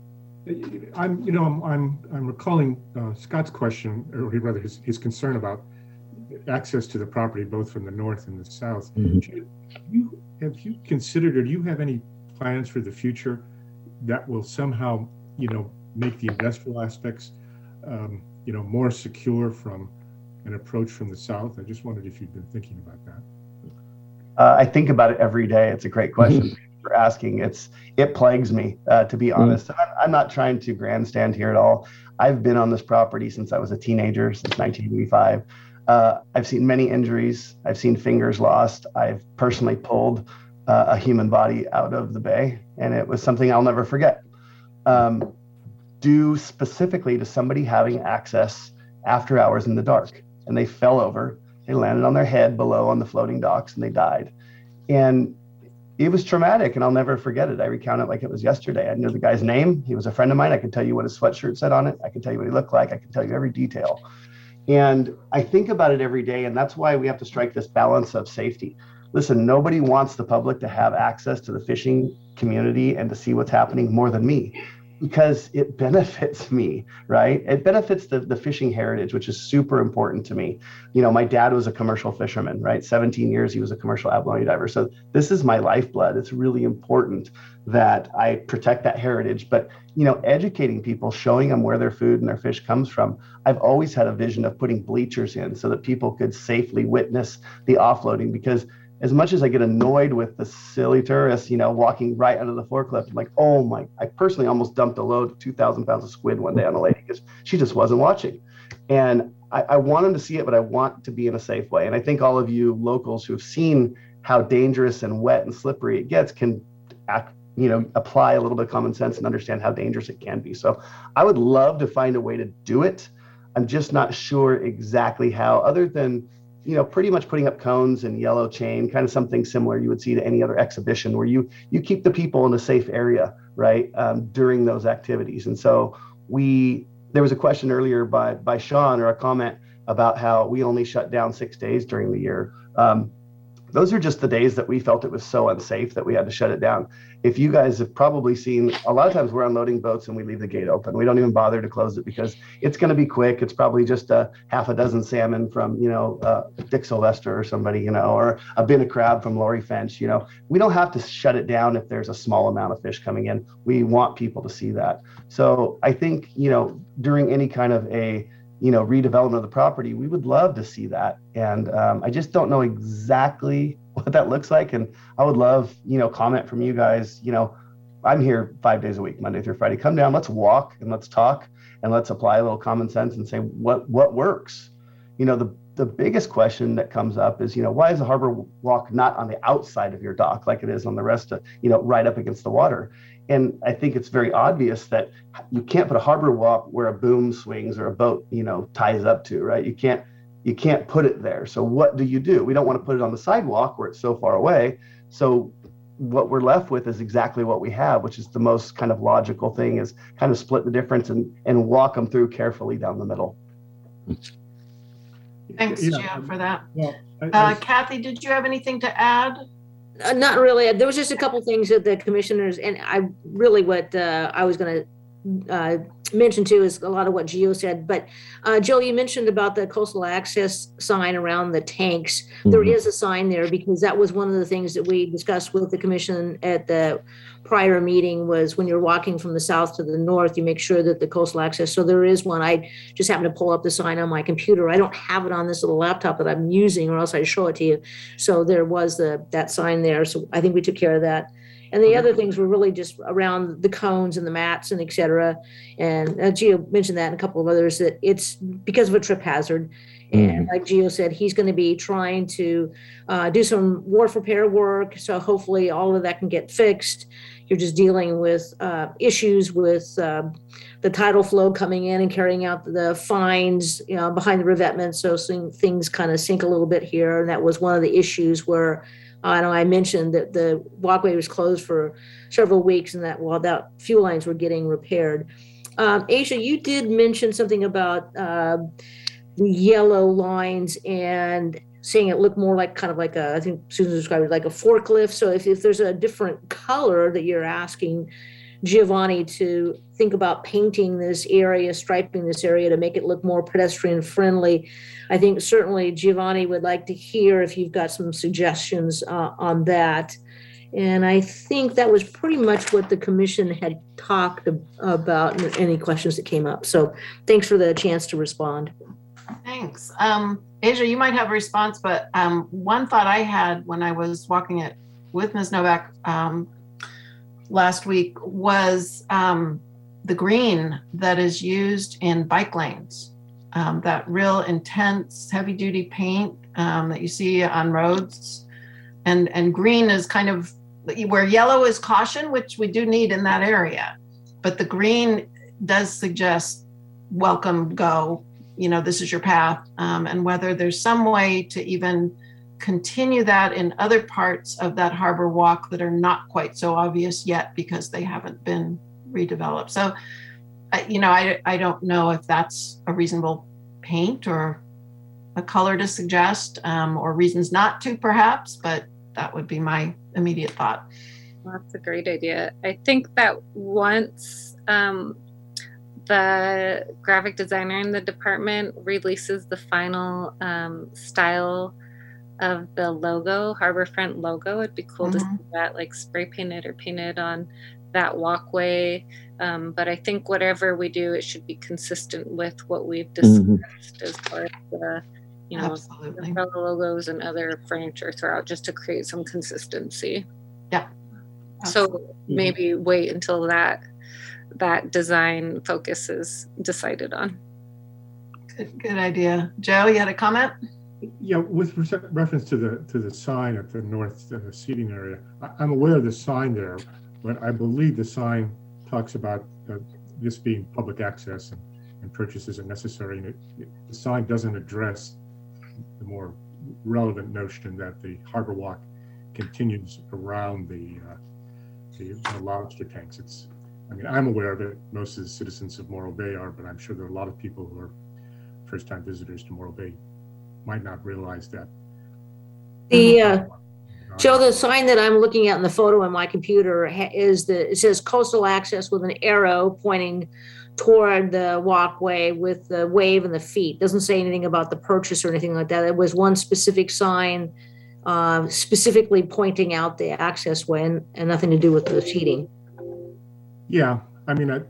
Speaker 8: I'm, you know, I'm, I'm, I'm recalling uh, Scott's question, or rather his, his concern about access to the property, both from the north and the south. Mm-hmm. You, have you considered, or do you have any plans for the future that will somehow, you know, make the industrial aspects, um, you know, more secure from an approach from the south? I just wondered if you'd been thinking about that.
Speaker 14: Uh, I think about it every day. It's a great question for asking. It's it plagues me, uh, to be honest. I'm, I'm not trying to grandstand here at all. I've been on this property since I was a teenager, since nineteen eighty-five. Uh, I've seen many injuries. I've seen fingers lost. I've personally pulled uh, a human body out of the bay, and it was something I'll never forget. Um, due specifically to somebody having access after hours in the dark, and they fell over. They landed on their head below on the floating docks, and they died. And it was traumatic, and I'll never forget it. I recount it like it was yesterday. I knew the guy's name. He was a friend of mine. I could tell you what his sweatshirt said on it. I could tell you what he looked like. I could tell you every detail. And I think about it every day, and that's why we have to strike this balance of safety. Listen, nobody wants the public to have access to the fishing community and to see what's happening more than me, because it benefits me, right? It benefits the, the fishing heritage, which is super important to me. You know, my dad was a commercial fisherman, right? seventeen years, he was a commercial abalone diver. So this is my lifeblood. It's really important that I protect that heritage. But, you know, educating people, showing them where their food and their fish comes from. I've always had a vision of putting bleachers in so that people could safely witness the offloading, because as much as I get annoyed with the silly tourists, you know, walking right under the forklift, I'm like, oh my, I personally almost dumped a load of two thousand pounds of squid one day on a lady because she just wasn't watching. And I, I want them to see it, but I want to be in a safe way. And I think all of you locals who have seen how dangerous and wet and slippery it gets can act, you know, apply a little bit of common sense and understand how dangerous it can be. So I would love to find a way to do it. I'm just not sure exactly how, other than, you know, pretty much putting up cones and yellow chain, kind of something similar you would see to any other exhibition where you you keep the people in a safe area, right, um, during those activities. And so we, there was a question earlier by by Sean, or a comment about how we only shut down six days during the year. Um, those are just the days that we felt it was so unsafe that we had to shut it down. If you guys have probably seen, a lot of times we're unloading boats and we leave the gate open. We don't even bother to close it because it's going to be quick. It's probably just a half a dozen salmon from, you know, uh, Dick Sylvester or somebody, you know, or a bin of crab from Lori Finch. You know, we don't have to shut it down if there's a small amount of fish coming in. We want people to see that. So I think, you know, during any kind of a, you know, redevelopment of the property, we would love to see that. And um, I just don't know exactly what that looks like. And I would love, you know, comment from you guys. You know, I'm here five days a week, Monday through Friday. Come down, let's walk and let's talk and let's apply a little common sense and say what what works. You know, the the biggest question that comes up is, you know, why is the Harbor Walk not on the outside of your dock like it is on the rest of, you know, right up against the water? And I think it's very obvious that you can't put a harbor walk where a boom swings or a boat, you know, ties up to, right? You can't, you can't put it there. So what do you do? We don't want to put it on the sidewalk where it's so far away. So what we're left with is exactly what we have, which is the most kind of logical thing, is kind of split the difference and, and walk them through carefully down the middle.
Speaker 2: Thanks,
Speaker 8: Yeah,
Speaker 2: Gio, for that.
Speaker 8: Well, I, I,
Speaker 2: Uh, Kathy, did you have anything to add?
Speaker 10: Uh, not really. There was just a couple things that the commissioners, and I really what uh, I was going to uh, mention too is a lot of what Gio said. But uh, Joe, you mentioned about the coastal access sign around the tanks. Mm-hmm. There is a sign there because that was one of the things that we discussed with the commission at the prior meeting was when you're walking from the south to the north, you make sure that the coastal access. So there is one. I just happened to pull up the sign on my computer. I don't have it on this little laptop that I'm using, or else I'd show it to you. So there was the that sign there. So I think we took care of that. And the other things were really just around the cones and the mats and et cetera. And uh, Gio mentioned that and a couple of others, that it's because of a trip hazard. And like Gio said, he's going to be trying to uh, do some wharf repair work. So hopefully all of that can get fixed. You're just dealing with uh, issues with uh, the tidal flow coming in and carrying out the fines, you know, behind the revetment. So things kind of sink a little bit here. And that was one of the issues where I know I mentioned that the walkway was closed for several weeks and that while that fuel lines were getting repaired. Um, Asia, you did mention something about uh, the yellow lines and saying it looked more like kind of like a, I think Susan described it like a forklift. So if, if there's a different color that you're asking Giovanni to think about painting this area, striping this area to make it look more pedestrian friendly, I think certainly Giovanni would like to hear if you've got some suggestions uh, on that. And I think that was pretty much what the commission had talked about, any questions that came up. So thanks for the chance to respond.
Speaker 2: Thanks. Um, Asia, you might have a response, but um, one thought I had when I was walking it with Miz Novak um, last week was um, the green that is used in bike lanes. Um, that real intense heavy duty paint um, that you see on roads. And, and green is kind of where yellow is caution, which we do need in that area. But the green does suggest welcome, go, you know, this is your path. Um, and whether there's some way to even continue that in other parts of that harbor walk that are not quite so obvious yet because they haven't been redeveloped. So, you know, I, I don't know if that's a reasonable paint or a color to suggest um, or reasons not to perhaps, but that would be my immediate thought.
Speaker 7: Well, that's a great idea. I think that once um, the graphic designer in the department releases the final um, style of the logo, Harborfront logo, it'd be cool mm-hmm. to see that like spray painted or painted on that walkway. Um, but I think whatever we do, it should be consistent with what we've discussed mm-hmm. as part of the, you know,
Speaker 2: Absolutely.
Speaker 7: umbrella logos and other furniture throughout, just to create some consistency.
Speaker 2: Yeah.
Speaker 7: Absolutely. So maybe wait until that that design focus is decided on.
Speaker 2: Good, good idea. Joe, you had a comment?
Speaker 8: Yeah, with reference to the to the sign at the north uh, seating area, I, I'm aware of the sign there, but I believe the sign talks about uh, this being public access and, and purchases are necessary. And it, it, the sign doesn't address the more relevant notion that the harbor walk continues around the, uh, the, the lobster tanks. It's, I mean, I'm aware of it. Most of the citizens of Morro Bay are, but I'm sure there are a lot of people who are first-time visitors to Morro Bay might not realize that.
Speaker 10: The uh, Joe, the sign that I'm looking at in the photo on my computer is the, it says coastal access with an arrow pointing toward the walkway with the wave and the feet. Doesn't say anything about the purchase or anything like that. It was one specific sign uh, specifically pointing out the access way and, and nothing to do with the seating.
Speaker 8: Yeah, I mean, I,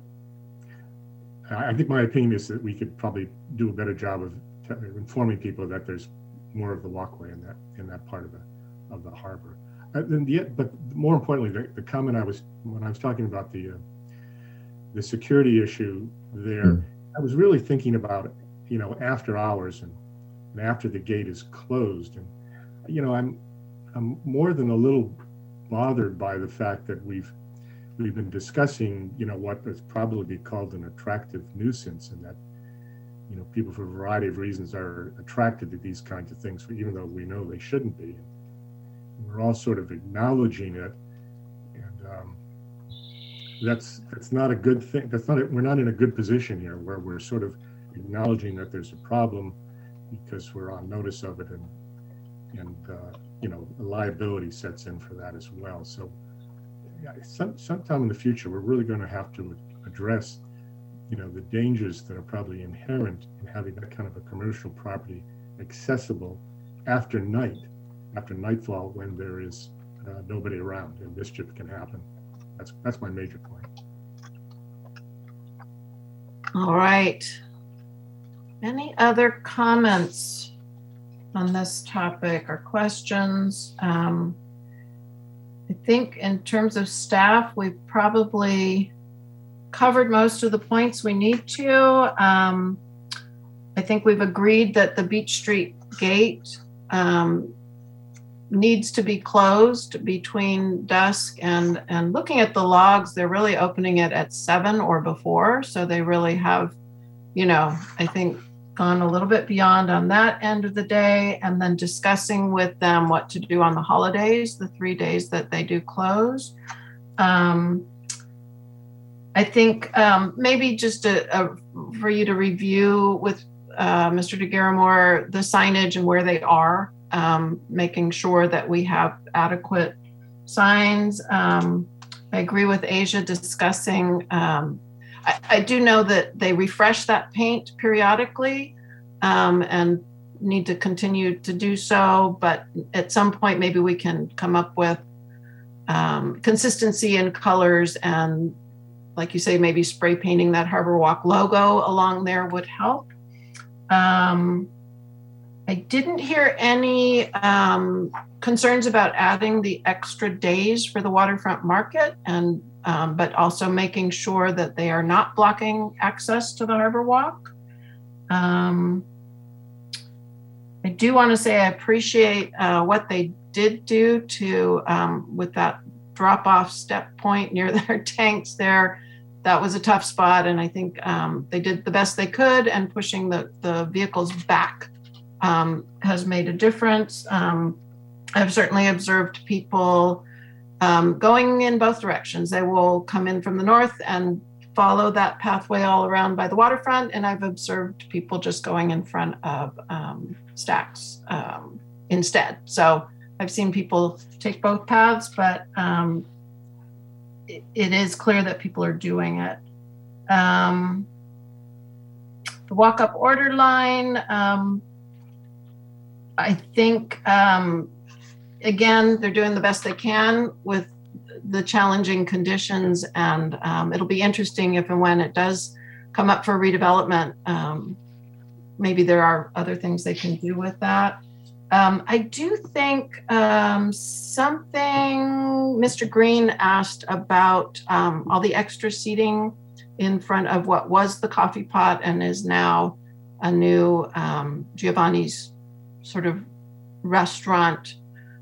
Speaker 8: I think my opinion is that we could probably do a better job of t- informing people that there's more of the walkway in that in that part of the of the harbor. Uh, then the, but more importantly, the, the comment I was when I was talking about the uh, the security issue there, mm. I was really thinking about, you know, after hours and, and after the gate is closed, and you know, I'm I'm more than a little bothered by the fact that we've we've been discussing, you know, what would probably be called an attractive nuisance, and that, you know, people for a variety of reasons are attracted to these kinds of things, even though we know they shouldn't be. We're all sort of acknowledging it, and um, that's that's not a good thing. That's not a, we're not in a good position here, where we're sort of acknowledging that there's a problem because we're on notice of it, and and uh, you know, liability sets in for that as well. So, yeah, some sometime in the future, we're really going to have to address you know, the dangers that are probably inherent in having that kind of a commercial property accessible after night, after nightfall, when there is uh, nobody around and mischief can happen. That's that's my major point.
Speaker 2: All right. Any other comments on this topic or questions? Um, I think in terms of staff, we've probably covered most of the points we need to. Um, I think we've agreed that the Beach Street gate um, needs to be closed between dusk and, and looking at the logs, they're really opening it at seven or before. So they really have, you know, I think gone a little bit beyond on that end of the day, and then discussing with them what to do on the holidays, the three days that they do close. Um, I think um, maybe just a, a, for you to review with uh, Mister DeGaramore the signage and where they are, um, making sure that we have adequate signs. Um, I agree with Asia discussing, um, I, I do know that they refresh that paint periodically um, and need to continue to do so, but at some point maybe we can come up with um, consistency in colors, and like you say, maybe spray painting that Harbor Walk logo along there would help. Um, I didn't hear any um, concerns about adding the extra days for the waterfront market, and um, but also making sure that they are not blocking access to the Harbor Walk. Um, I do want to say I appreciate uh, what they did do to um, with that drop-off step point near their tanks there. That was a tough spot, and I think um, they did the best they could, and pushing the, the vehicles back um, has made a difference. Um, I've certainly observed people um, going in both directions. They will come in from the north and follow that pathway all around by the waterfront, and I've observed people just going in front of um, Stacks um, instead. So I've seen people take both paths, but um, it, it is clear that people are doing it. Um, the walk-up order line, um, I think, um, again, they're doing the best they can with the challenging conditions, and um, it'll be interesting if and when it does come up for redevelopment, um, maybe there are other things they can do with that. Um, I do think um, something Mister Green asked about um, all the extra seating in front of what was the coffee pot and is now a new um, Giovanni's sort of restaurant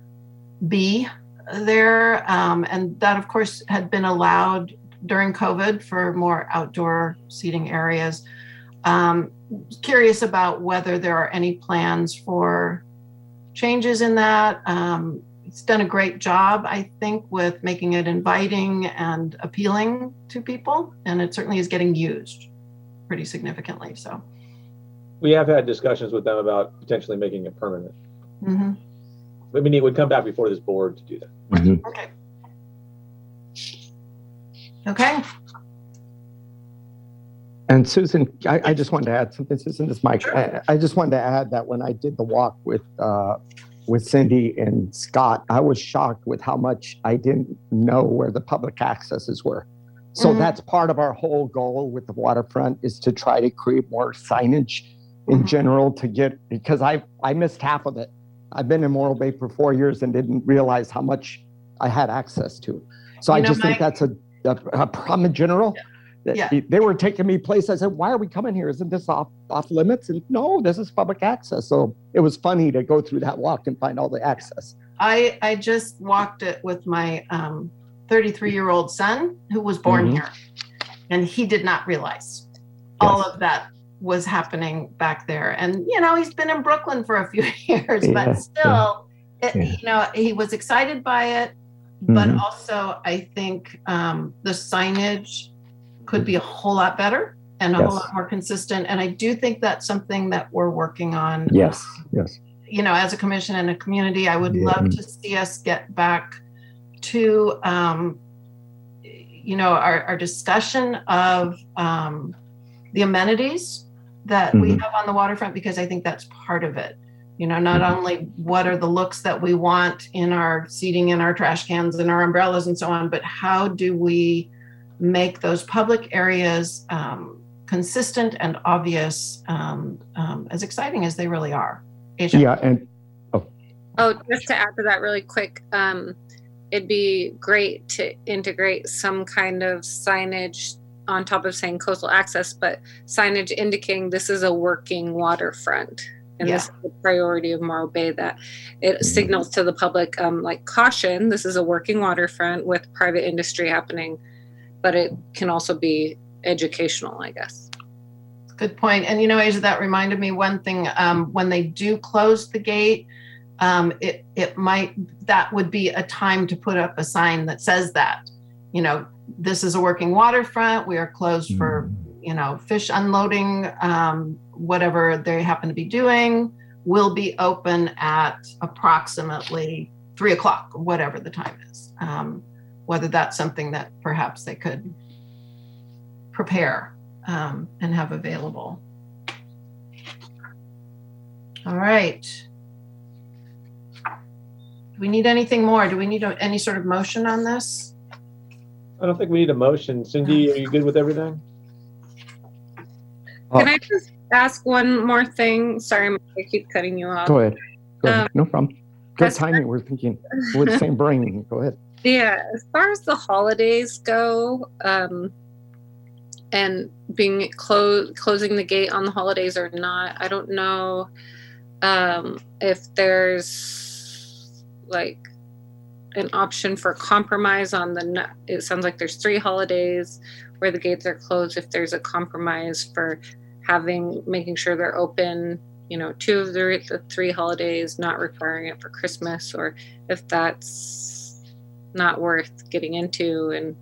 Speaker 2: B there. Um, and that, of course, had been allowed during COVID for more outdoor seating areas. Um, curious about whether there are any plans for changes in that. Um, it's done a great job, I think, with making it inviting and appealing to people, and it certainly is getting used pretty significantly. So
Speaker 5: we have had discussions with them about potentially making it permanent.
Speaker 2: Mm-hmm.
Speaker 5: I mean, it would come back before this board to do that.
Speaker 9: Mm-hmm.
Speaker 2: Okay. Okay.
Speaker 9: And Susan, I, I just wanted to add something. Susan, this is Mike.
Speaker 2: Sure.
Speaker 9: I, I just wanted to add that when I did the walk with uh, with Cindy and Scott, I was shocked with how much I didn't know where the public accesses were. So
Speaker 2: Mm-hmm.
Speaker 9: that's part of our whole goal with the waterfront, is to try to create more signage in
Speaker 2: Mm-hmm.
Speaker 9: general to get, because I I missed half of it. I've been in Morro Bay for four years and didn't realize how much I had access to. So
Speaker 2: You
Speaker 9: I
Speaker 2: know,
Speaker 9: just think
Speaker 2: Mike-
Speaker 9: that's a, a, a problem in general. That
Speaker 2: Yeah.
Speaker 9: They were taking me places. I said, why are we coming here? Isn't this off off limits? And no, this is public access. So it was funny to go through that walk and find all the access.
Speaker 2: I, I just walked it with my um, thirty-three-year-old son who was born
Speaker 9: Mhm.
Speaker 2: here, and he did not realize all of that was happening back there. And, you know, he's been in Brooklyn for a few years,
Speaker 9: Yeah,
Speaker 2: but still, it,
Speaker 9: yeah.
Speaker 2: you know, he was excited by it. But
Speaker 9: Mhm.
Speaker 2: also, I think um, the signage could be a whole lot better and a
Speaker 9: Yes.
Speaker 2: whole lot more consistent. And I do think that's something that we're working on.
Speaker 9: Yes, yes.
Speaker 2: You know, as a commission and a community, I would
Speaker 9: Yeah.
Speaker 2: love to see us get back to, um, you know, our, our discussion of um, the amenities that we
Speaker 9: Mhm.
Speaker 2: have on the waterfront, because I think that's part of it. You know, not only what are the looks that we want in our seating, in our trash cans, and our umbrellas and so on, but how do we make those public areas um, consistent and obvious, um, um, as exciting as they really are. Asia?
Speaker 9: Yeah, and
Speaker 7: Oh, just to add to that really quick, um, it'd be great to integrate some kind of signage on top of saying coastal access, but signage indicating this is a working waterfront. And
Speaker 2: Yeah.
Speaker 7: this is the priority of Morro Bay, that it signals to the public, um, like caution, this is a working waterfront with private industry happening, but it can also be educational, I guess.
Speaker 2: Good point. And you know, Asia, that reminded me one thing, um, when they do close the gate, um, it, it might, that would be a time to put up a sign that says that, you know, this is a working waterfront. We are closed for, you know, fish unloading, um, whatever they happen to be doing, will be open at approximately three o'clock, whatever the time is. Um, whether that's something that perhaps they could prepare um, and have available. All right. Do we need anything more? Do we need a, any sort of motion on this?
Speaker 5: I don't think we need a motion. Cindy, are you good with everything?
Speaker 7: Can I just ask one more thing? Sorry, I keep cutting you off.
Speaker 9: go ahead. Go ahead.
Speaker 7: Um,
Speaker 9: No problem. Good
Speaker 7: as-
Speaker 9: timing. We're thinking with the same brain. Go ahead.
Speaker 7: Yeah, as far as the holidays go, um, and being closed, closing the gate on the holidays or not, I don't know um, if there's like an option for compromise on the. n- It sounds like there's three holidays where the gates are closed. If there's a compromise for having making sure they're open, you know, two of the, the three holidays, not requiring it for Christmas, or if that's not worth getting into and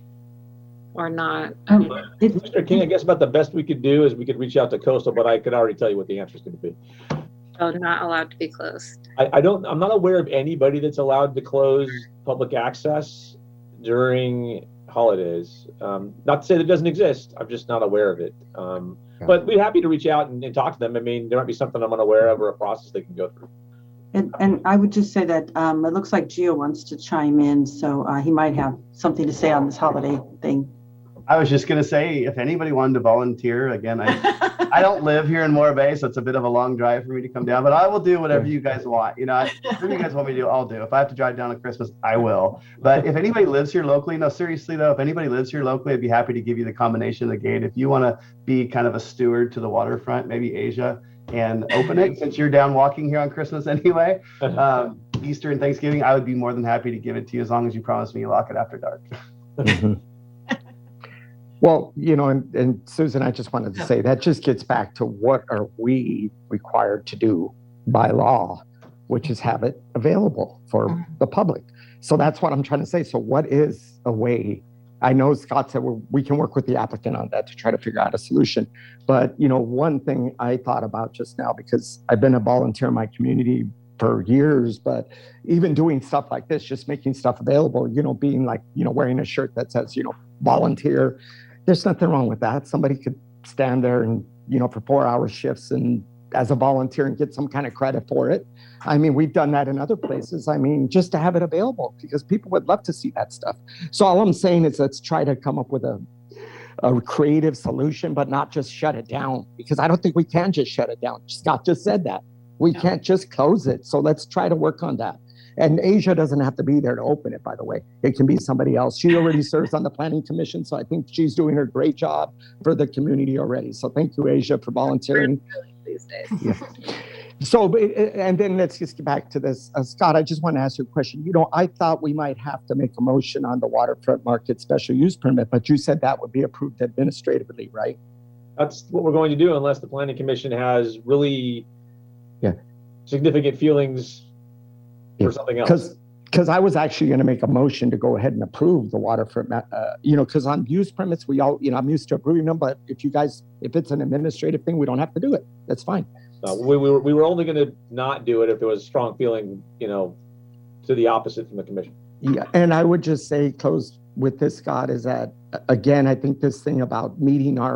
Speaker 7: or not.
Speaker 6: Um, it-
Speaker 5: Mister King, I guess about the best we could do is we could reach out to Coastal, but I could already tell you what the answer is going to be.
Speaker 7: So not allowed to be closed.
Speaker 5: I, I don't, I'm not aware of anybody that's allowed to close public access during holidays. Um, not to say that it doesn't exist. I'm just not aware of it. Um, but we're happy to reach out and, and talk to them. I mean, there might be something I'm unaware of or a process they can go through.
Speaker 6: And, and I would just say that um, it looks like Gio wants to chime in, so uh, he might have something to say on this holiday thing.
Speaker 14: I was just gonna say, if anybody wanted to volunteer, again, I, I don't live here in Morro Bay, so it's a bit of a long drive for me to come down, but I will do whatever you guys want. You know, I- whatever you guys want me to do, I'll do. If I have to drive down on Christmas, I will. But if anybody lives here locally, no, seriously though, if anybody lives here locally, I'd be happy to give you the combination of the gate. If you want to be kind of a steward to the waterfront, maybe Asia, and open it, since you're down walking here on Christmas anyway, um, Easter and Thanksgiving, I would be more than happy to give it to you as long as you promise me you lock it after dark.
Speaker 9: Mhm. Well, you know, and, and Susan, I just wanted to say that just gets back to what are we required to do by law, which is have it available for the public. So that's what I'm trying to say. So what is a way? I know Scott said we're, we can work with the applicant on that to try to figure out a solution. But, you know, one thing I thought about just now, because I've been a volunteer in my community for years, but even doing stuff like this, just making stuff available, you know, being like, you know, wearing a shirt that says, you know, volunteer, there's nothing wrong with that. Somebody could stand there and, you know, for four hour shifts and as a volunteer and get some kind of credit for it. I mean, we've done that in other places. I mean, just to have it available because people would love to see that stuff. So all I'm saying is let's try to come up with a, a creative solution, but not just shut it down, because I don't think we can just shut it down. Scott just said that. We can't just close it. So let's try to work on that. And Asia doesn't have to be there to open it, by the way. It can be somebody else. She already serves on the planning commission, so I think she's doing her great job for the community already. So thank you, Asia, for volunteering.
Speaker 7: These days.
Speaker 9: Yeah. So, but- and then let's just get back to this. Uh, Scott, I just want to ask you a question. You know, I thought we might have to make a motion on the waterfront market special use permit, but you said that would be approved administratively, right?
Speaker 5: That's what we're going to do unless the planning commission has really
Speaker 9: Yeah.
Speaker 5: significant feelings
Speaker 9: Yeah.
Speaker 5: for something else.
Speaker 9: Because because I was actually going to make a motion to go ahead and approve the waterfront, ma- uh, you know, because on use permits, we all, you know, I'm used to approving them, but if you guys, if it's an administrative thing, we don't have to do it. That's fine.
Speaker 5: Uh, we, we, were, we were only going to not do it if there was a strong feeling, you know, to the opposite from the commission.
Speaker 9: Yeah, and I would just say, close with this, Scott, is that, uh, again, I think this thing about meeting our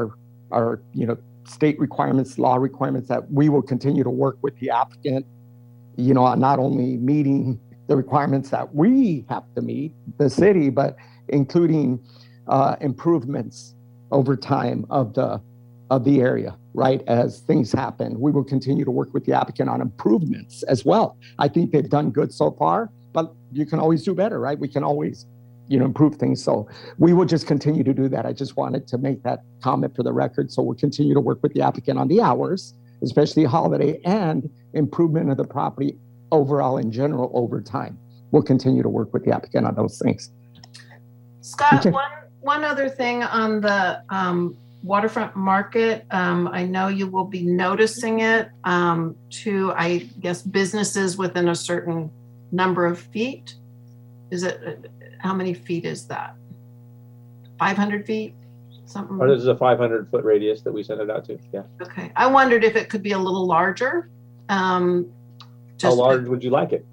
Speaker 9: are, you know, state requirements, law requirements, that we will continue to work with the applicant, you know, on not only meeting the requirements that we have to meet, the city, but including uh, improvements over time of the of the area, right? As things happen, we will continue to work with the applicant on improvements as well. I think they've done good so far, but you can always do better, right? We can always, you know, improve things. So we will just continue to do that. I just wanted to make that comment for the record. So we'll continue to work with the applicant on the hours, especially holiday, and improvement of the property overall in general over time. We'll continue to work with the applicant on those things.
Speaker 2: Scott,
Speaker 9: Okay.
Speaker 2: one, one other thing on the um, waterfront market. Um, I know you will be noticing it um, to, I guess, businesses within a certain number of feet. Is it, how many feet is that? five hundred feet? Something?
Speaker 5: Or this is a five hundred foot radius that we sent it out to. Yeah.
Speaker 2: Okay. I wondered if it could be a little larger. Um,
Speaker 5: How
Speaker 2: just
Speaker 5: large would you like it?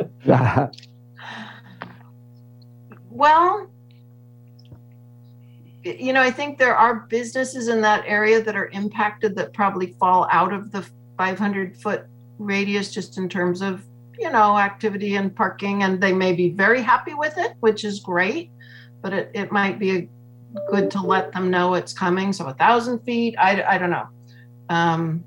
Speaker 2: Well, you know, I think there are businesses in that area that are impacted that probably fall out of the five hundred foot radius just in terms of, you know, activity and parking, and they may be very happy with it, which is great, but it, it might be good to let them know it's coming. So a thousand feet, I, I don't know. Um,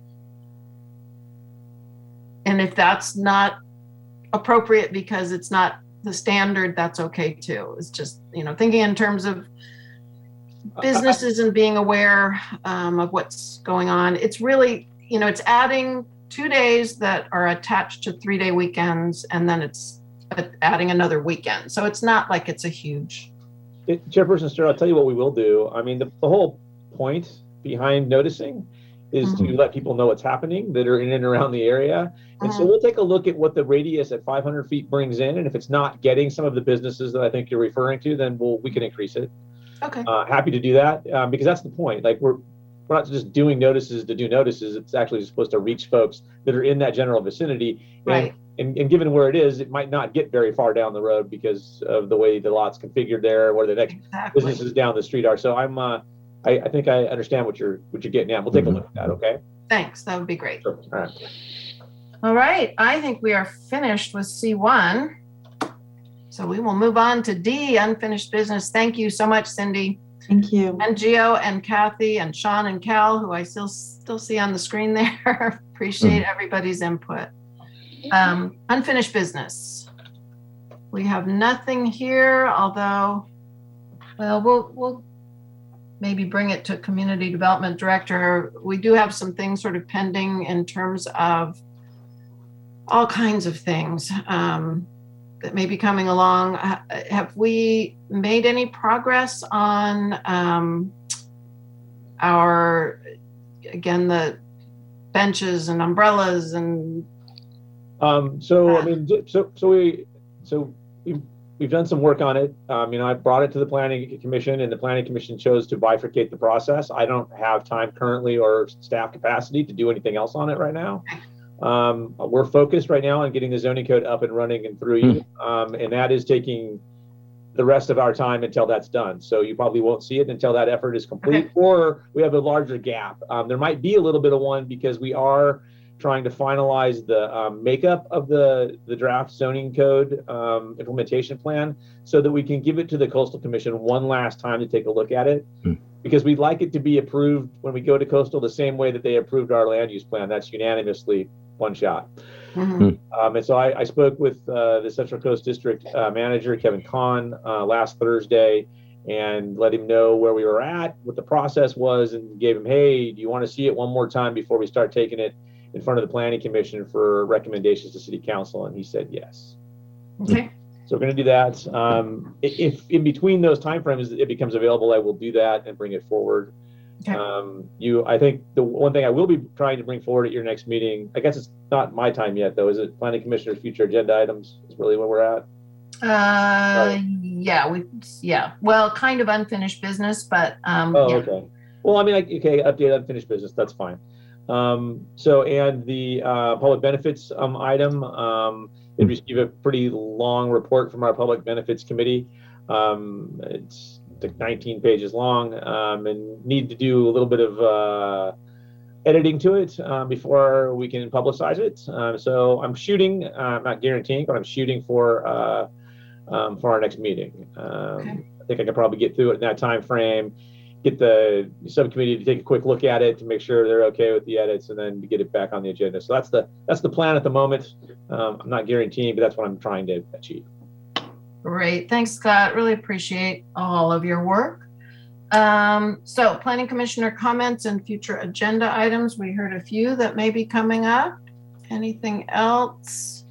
Speaker 2: and if that's not appropriate because it's not the standard, that's okay too. It's just, you know, thinking in terms of businesses and being aware um, of what's going on. It's really, you know, it's adding two days that are attached to three day weekends, and then it's adding another weekend. So it's not like it's a huge.
Speaker 5: It, Chairperson Stewart, I'll tell you what we will do. I mean, the, the whole point behind noticing is
Speaker 2: Mhm.
Speaker 5: to let people know what's happening that are in and around the area. And so
Speaker 2: Mhm.
Speaker 5: we'll take a look at what the radius at five hundred feet brings in. And if it's not getting some of the businesses that I think you're referring to, then we'll, we can increase it.
Speaker 2: Okay.
Speaker 5: Uh, happy to do that um, because that's the point. Like we're, we're not just doing notices to do notices. It's actually supposed to reach folks that are in that general vicinity. And,
Speaker 2: Right.
Speaker 5: and, and given where it is, it might not get very far down the road because of the way the lot's configured there, where the next
Speaker 2: Exactly.
Speaker 5: businesses down the street are. So I'm, uh, I, I think I understand what you're what you're getting at. We'll take a look at that. Okay.
Speaker 2: Thanks. That would be great.
Speaker 5: Sure. All right.
Speaker 2: All right. I think we are finished with C one. So we will move on to D, unfinished business. Thank you so much, Cindy.
Speaker 6: Thank you.
Speaker 2: And Gio and Kathy and Sean and Cal, who I still still see on the screen there. Appreciate everybody's input. Um, unfinished business. We have nothing here, although, well, we'll we'll maybe bring it to Community Development Director. We do have some things sort of pending in terms of all kinds of things um, that may be coming along. Ha- Have we made any progress on um, our, again, the benches and umbrellas and
Speaker 5: Um, so I mean, j- so so we so we've, we've done some work on it. Um, you know, I brought it to the Planning Commission, and the Planning Commission chose to bifurcate the process. I don't have time currently or staff capacity to do anything else on it right now. Um, we're focused right now on getting the zoning code up and running and through you, um, and that is taking the rest of our time until that's done. So you probably won't see it until that effort is complete,
Speaker 2: Okay.
Speaker 5: or we have a larger gap. Um, there might be a little bit of one because we are trying to finalize the um, makeup of the, the draft zoning code um, implementation plan so that we can give it to the Coastal Commission one last time to take a look at it.
Speaker 9: Hmm.
Speaker 5: Because we'd like it to be approved when we go to Coastal the same way that they approved our land use plan. That's unanimously one shot.
Speaker 2: Mhm.
Speaker 5: Um, and so I, I spoke with uh, the Central Coast District uh, Manager, Kevin Kahn, uh, last Thursday and let him know where we were at, what the process was, and gave him, hey, do you want to see it one more time before we start taking it in front of the Planning Commission for recommendations to City Council? And he said yes.
Speaker 2: Okay.
Speaker 5: So we're going to do that. Um, i- if in between those timeframes it becomes available, I will do that and bring it forward.
Speaker 2: Okay.
Speaker 5: Um, you, I think the one thing I will be trying to bring forward at your next meeting, I guess it's not my time yet though, is it Planning Commissioner's future agenda items is really where we're at.
Speaker 2: Uh, yeah, we, yeah, well, kind of unfinished business, but, um,
Speaker 5: Oh,
Speaker 2: yeah.
Speaker 5: okay. Well, I mean, like, okay, update unfinished business, that's fine. Um, so, and the, uh, public benefits, um, item, um, did receive a pretty long report from our Public Benefits Committee. Um, it's like nineteen pages long, um, and need to do a little bit of uh, editing to it uh, before we can publicize it. Um, so I'm shooting, uh, I'm not guaranteeing, but I'm shooting for uh, um, for our next meeting. Um, okay. I think I can probably get through it in that time frame, get the subcommittee to take a quick look at it to make sure they're okay with the edits, and then to get it back on the agenda. So that's the that's the plan at the moment. Um, I'm not guaranteeing, but that's what I'm trying to achieve.
Speaker 2: Great. Thanks, Scott. Really appreciate all of your work. Um, so Planning Commissioner comments and future agenda items. We heard a few that may be coming up. Anything else?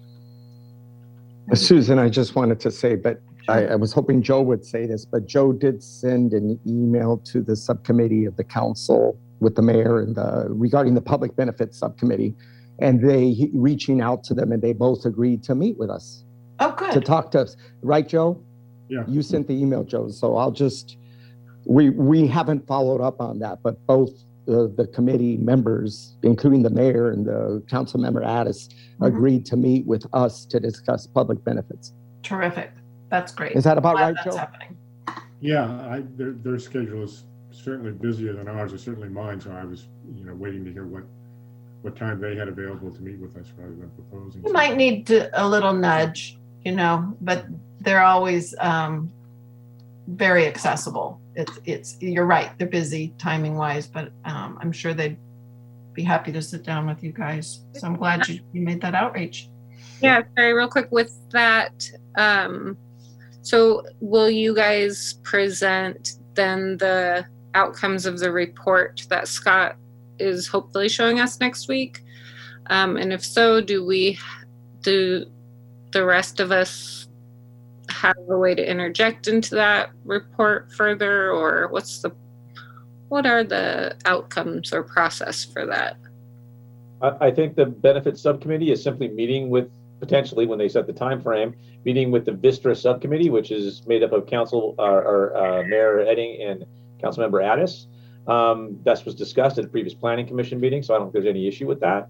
Speaker 9: Susan, I just wanted to say, but I, I was hoping Joe would say this, but Joe did send an email to the subcommittee of the council with the mayor and the regarding the public benefits subcommittee, and they reaching out to them, and they both agreed to meet with us.
Speaker 2: Oh, good.
Speaker 9: To talk to us, right, Joe?
Speaker 8: Yeah.
Speaker 9: You sent the email, Joe. So I'll just we we haven't followed up on that, but both uh, the committee members, including the mayor and the council member Addis, mm-hmm. agreed to meet with us to discuss public benefits.
Speaker 2: Terrific. That's great.
Speaker 9: Is that about
Speaker 2: Glad
Speaker 9: right,
Speaker 2: that's
Speaker 9: Joe?
Speaker 2: Happening.
Speaker 8: Yeah, I, their, their schedule is certainly busier than ours, or certainly mine. So I was, you know, waiting to hear what what time they had available to meet with us rather than proposing.
Speaker 2: You might need to, a little nudge, you know, but they're always um, very accessible. It's it's you're right. They're busy timing wise, but um, I'm sure they'd be happy to sit down with you guys. So I'm glad you, you made that outreach.
Speaker 7: Yeah, sorry, real quick with that. Um, so will you guys present then the outcomes of the report that Scott is hopefully showing us next week? Um, and if so, do we, do the rest of us have a way to interject into that report further, or what's the, what are the outcomes or process for that?
Speaker 5: I, I think the benefits subcommittee is simply meeting with, potentially when they set the time frame, meeting with the Vistra subcommittee, which is made up of council uh, or uh, Mayor Edding and Councilmember Addis. Um, that was discussed at the previous planning commission meeting, so I don't think there's any issue with that.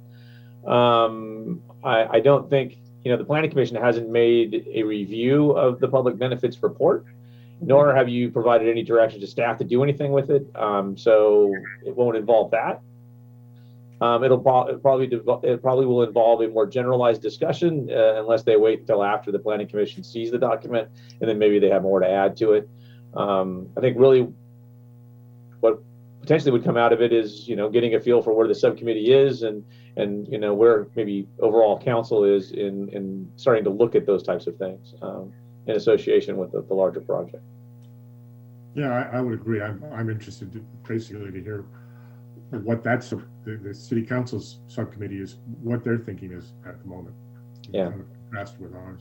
Speaker 5: Um, I, I don't think, you know, the planning commission hasn't made a review of the public benefits report, nor have you provided any direction to staff to do anything with it. Um, so it won't involve that. Um, it'll pro- it probably dev- it probably will involve a more generalized discussion uh, unless they wait until after the planning commission sees the document, and then maybe they have more to add to it. Um, I think really what potentially would come out of it is, you know, getting a feel for where the subcommittee is and and you know where maybe overall council is in in starting to look at those types of things um, in association with the, the larger project.
Speaker 8: Yeah, I, I would agree. I'm I'm interested to, basically to hear what that's the, the city council's subcommittee is, what their thinking is at the moment.
Speaker 5: Yeah.
Speaker 8: Kind of contrast with ours.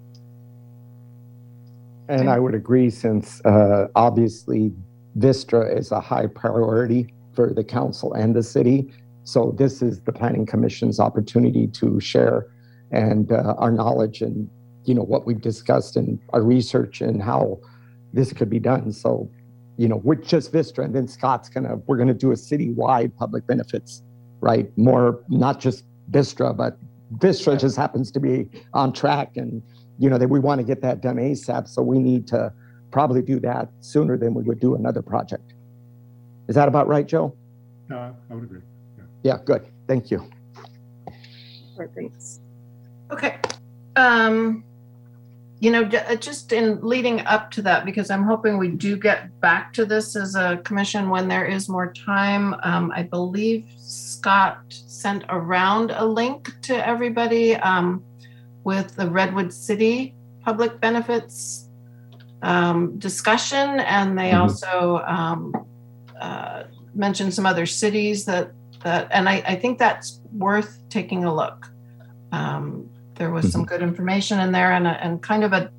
Speaker 9: And I would agree, since uh, obviously Vistra is a high priority for the council and the city. So this is the Planning Commission's opportunity to share and uh, our knowledge and, you know, what we've discussed and our research and how this could be done. So, you know, with just Vistra, and then Scott's gonna, we're gonna do a citywide public benefits, right? More, not just Vistra, but Vistra yeah. just happens to be on track, and, you know, that we wanna get that done ASAP. So we need to probably do that sooner than we would do another project. Is that about right, Joe?
Speaker 8: No, I would agree. Yeah,
Speaker 9: yeah, good, thank you.
Speaker 7: Right, thanks.
Speaker 2: Okay. Um, you know, just in leading up to that, because I'm hoping we do get back to this as a commission when there is more time. Um, I believe Scott sent around a link to everybody um, with the Redwood City public benefits um, discussion. And they mm-hmm. also um, uh, mentioned some other cities that, that and I, I think that's worth taking a look. Um, There was some good information in there, and a, and kind of a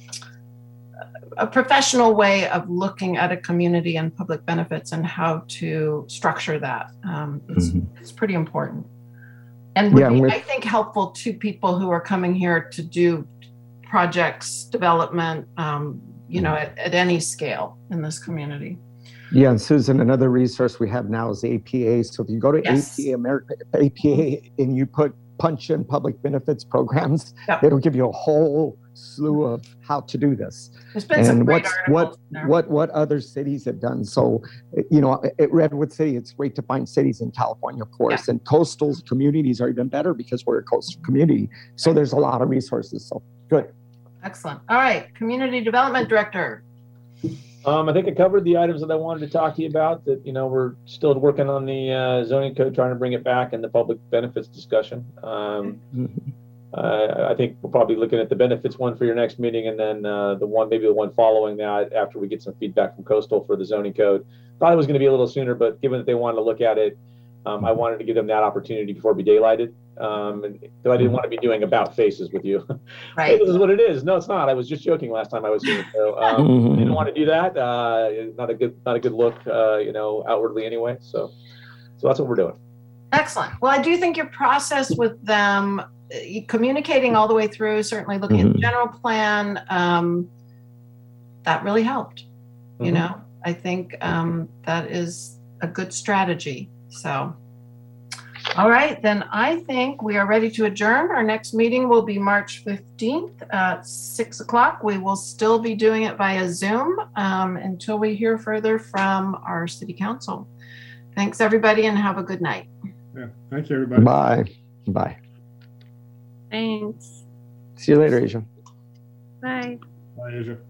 Speaker 2: a professional way of looking at a community and public benefits and how to structure that. Um, it's, mm-hmm. it's pretty important, and would yeah, be, I think, helpful to people who are coming here to do projects development, um, you know, at, at any scale in this community.
Speaker 9: Yeah, and Susan, another resource we have now is A P A. So if you go to yes. A P A America, A P A, and you put punch in public benefits programs.
Speaker 2: Yep.
Speaker 9: It'll give you a whole slew of how to do this.
Speaker 2: There's been some
Speaker 9: And
Speaker 2: great
Speaker 9: what's,
Speaker 2: articles
Speaker 9: what,
Speaker 2: there.
Speaker 9: what, what other cities have done. So, you know, at Redwood City, it's great to find cities in California, of course, and coastal communities are even better because we're a coastal community. So there's a lot of resources. So good.
Speaker 2: Excellent. All right, Community Development Director.
Speaker 5: Um, I think I covered the items that I wanted to talk to you about. That you know we're still working on the uh, zoning code, trying to bring it back in the public benefits discussion. Um, uh, I think we're probably looking at the benefits one for your next meeting, and then uh, the one maybe the one following that after we get some feedback from Coastal for the zoning code. Thought it was going to be a little sooner, but given that they wanted to look at it, um, I wanted to give them that opportunity before we daylighted. Um, and I didn't want to be doing about faces with you.
Speaker 2: Right.
Speaker 5: Hey, this is what it is. No, it's not. I was just joking last time I was here. So um,
Speaker 9: Mhm.
Speaker 5: didn't want to do that. Uh, not a good, not a good look, uh, you know, outwardly anyway. So, so that's what we're doing.
Speaker 2: Excellent. Well, I do think your process with them, uh, communicating all the way through, certainly looking at the
Speaker 9: Mhm.
Speaker 2: general plan, um, that really helped. You
Speaker 5: Mhm.
Speaker 2: know, I think um, that is a good strategy. So, all right, then I think we are ready to adjourn. Our next meeting will be March fifteenth at six o'clock. We will still be doing it via Zoom um, until we hear further from our city council. Thanks, everybody, and have a good night.
Speaker 8: Yeah, thank you, everybody.
Speaker 9: Bye. Bye.
Speaker 7: Thanks.
Speaker 9: See you later, Asia.
Speaker 7: Bye.
Speaker 8: Bye, Asia.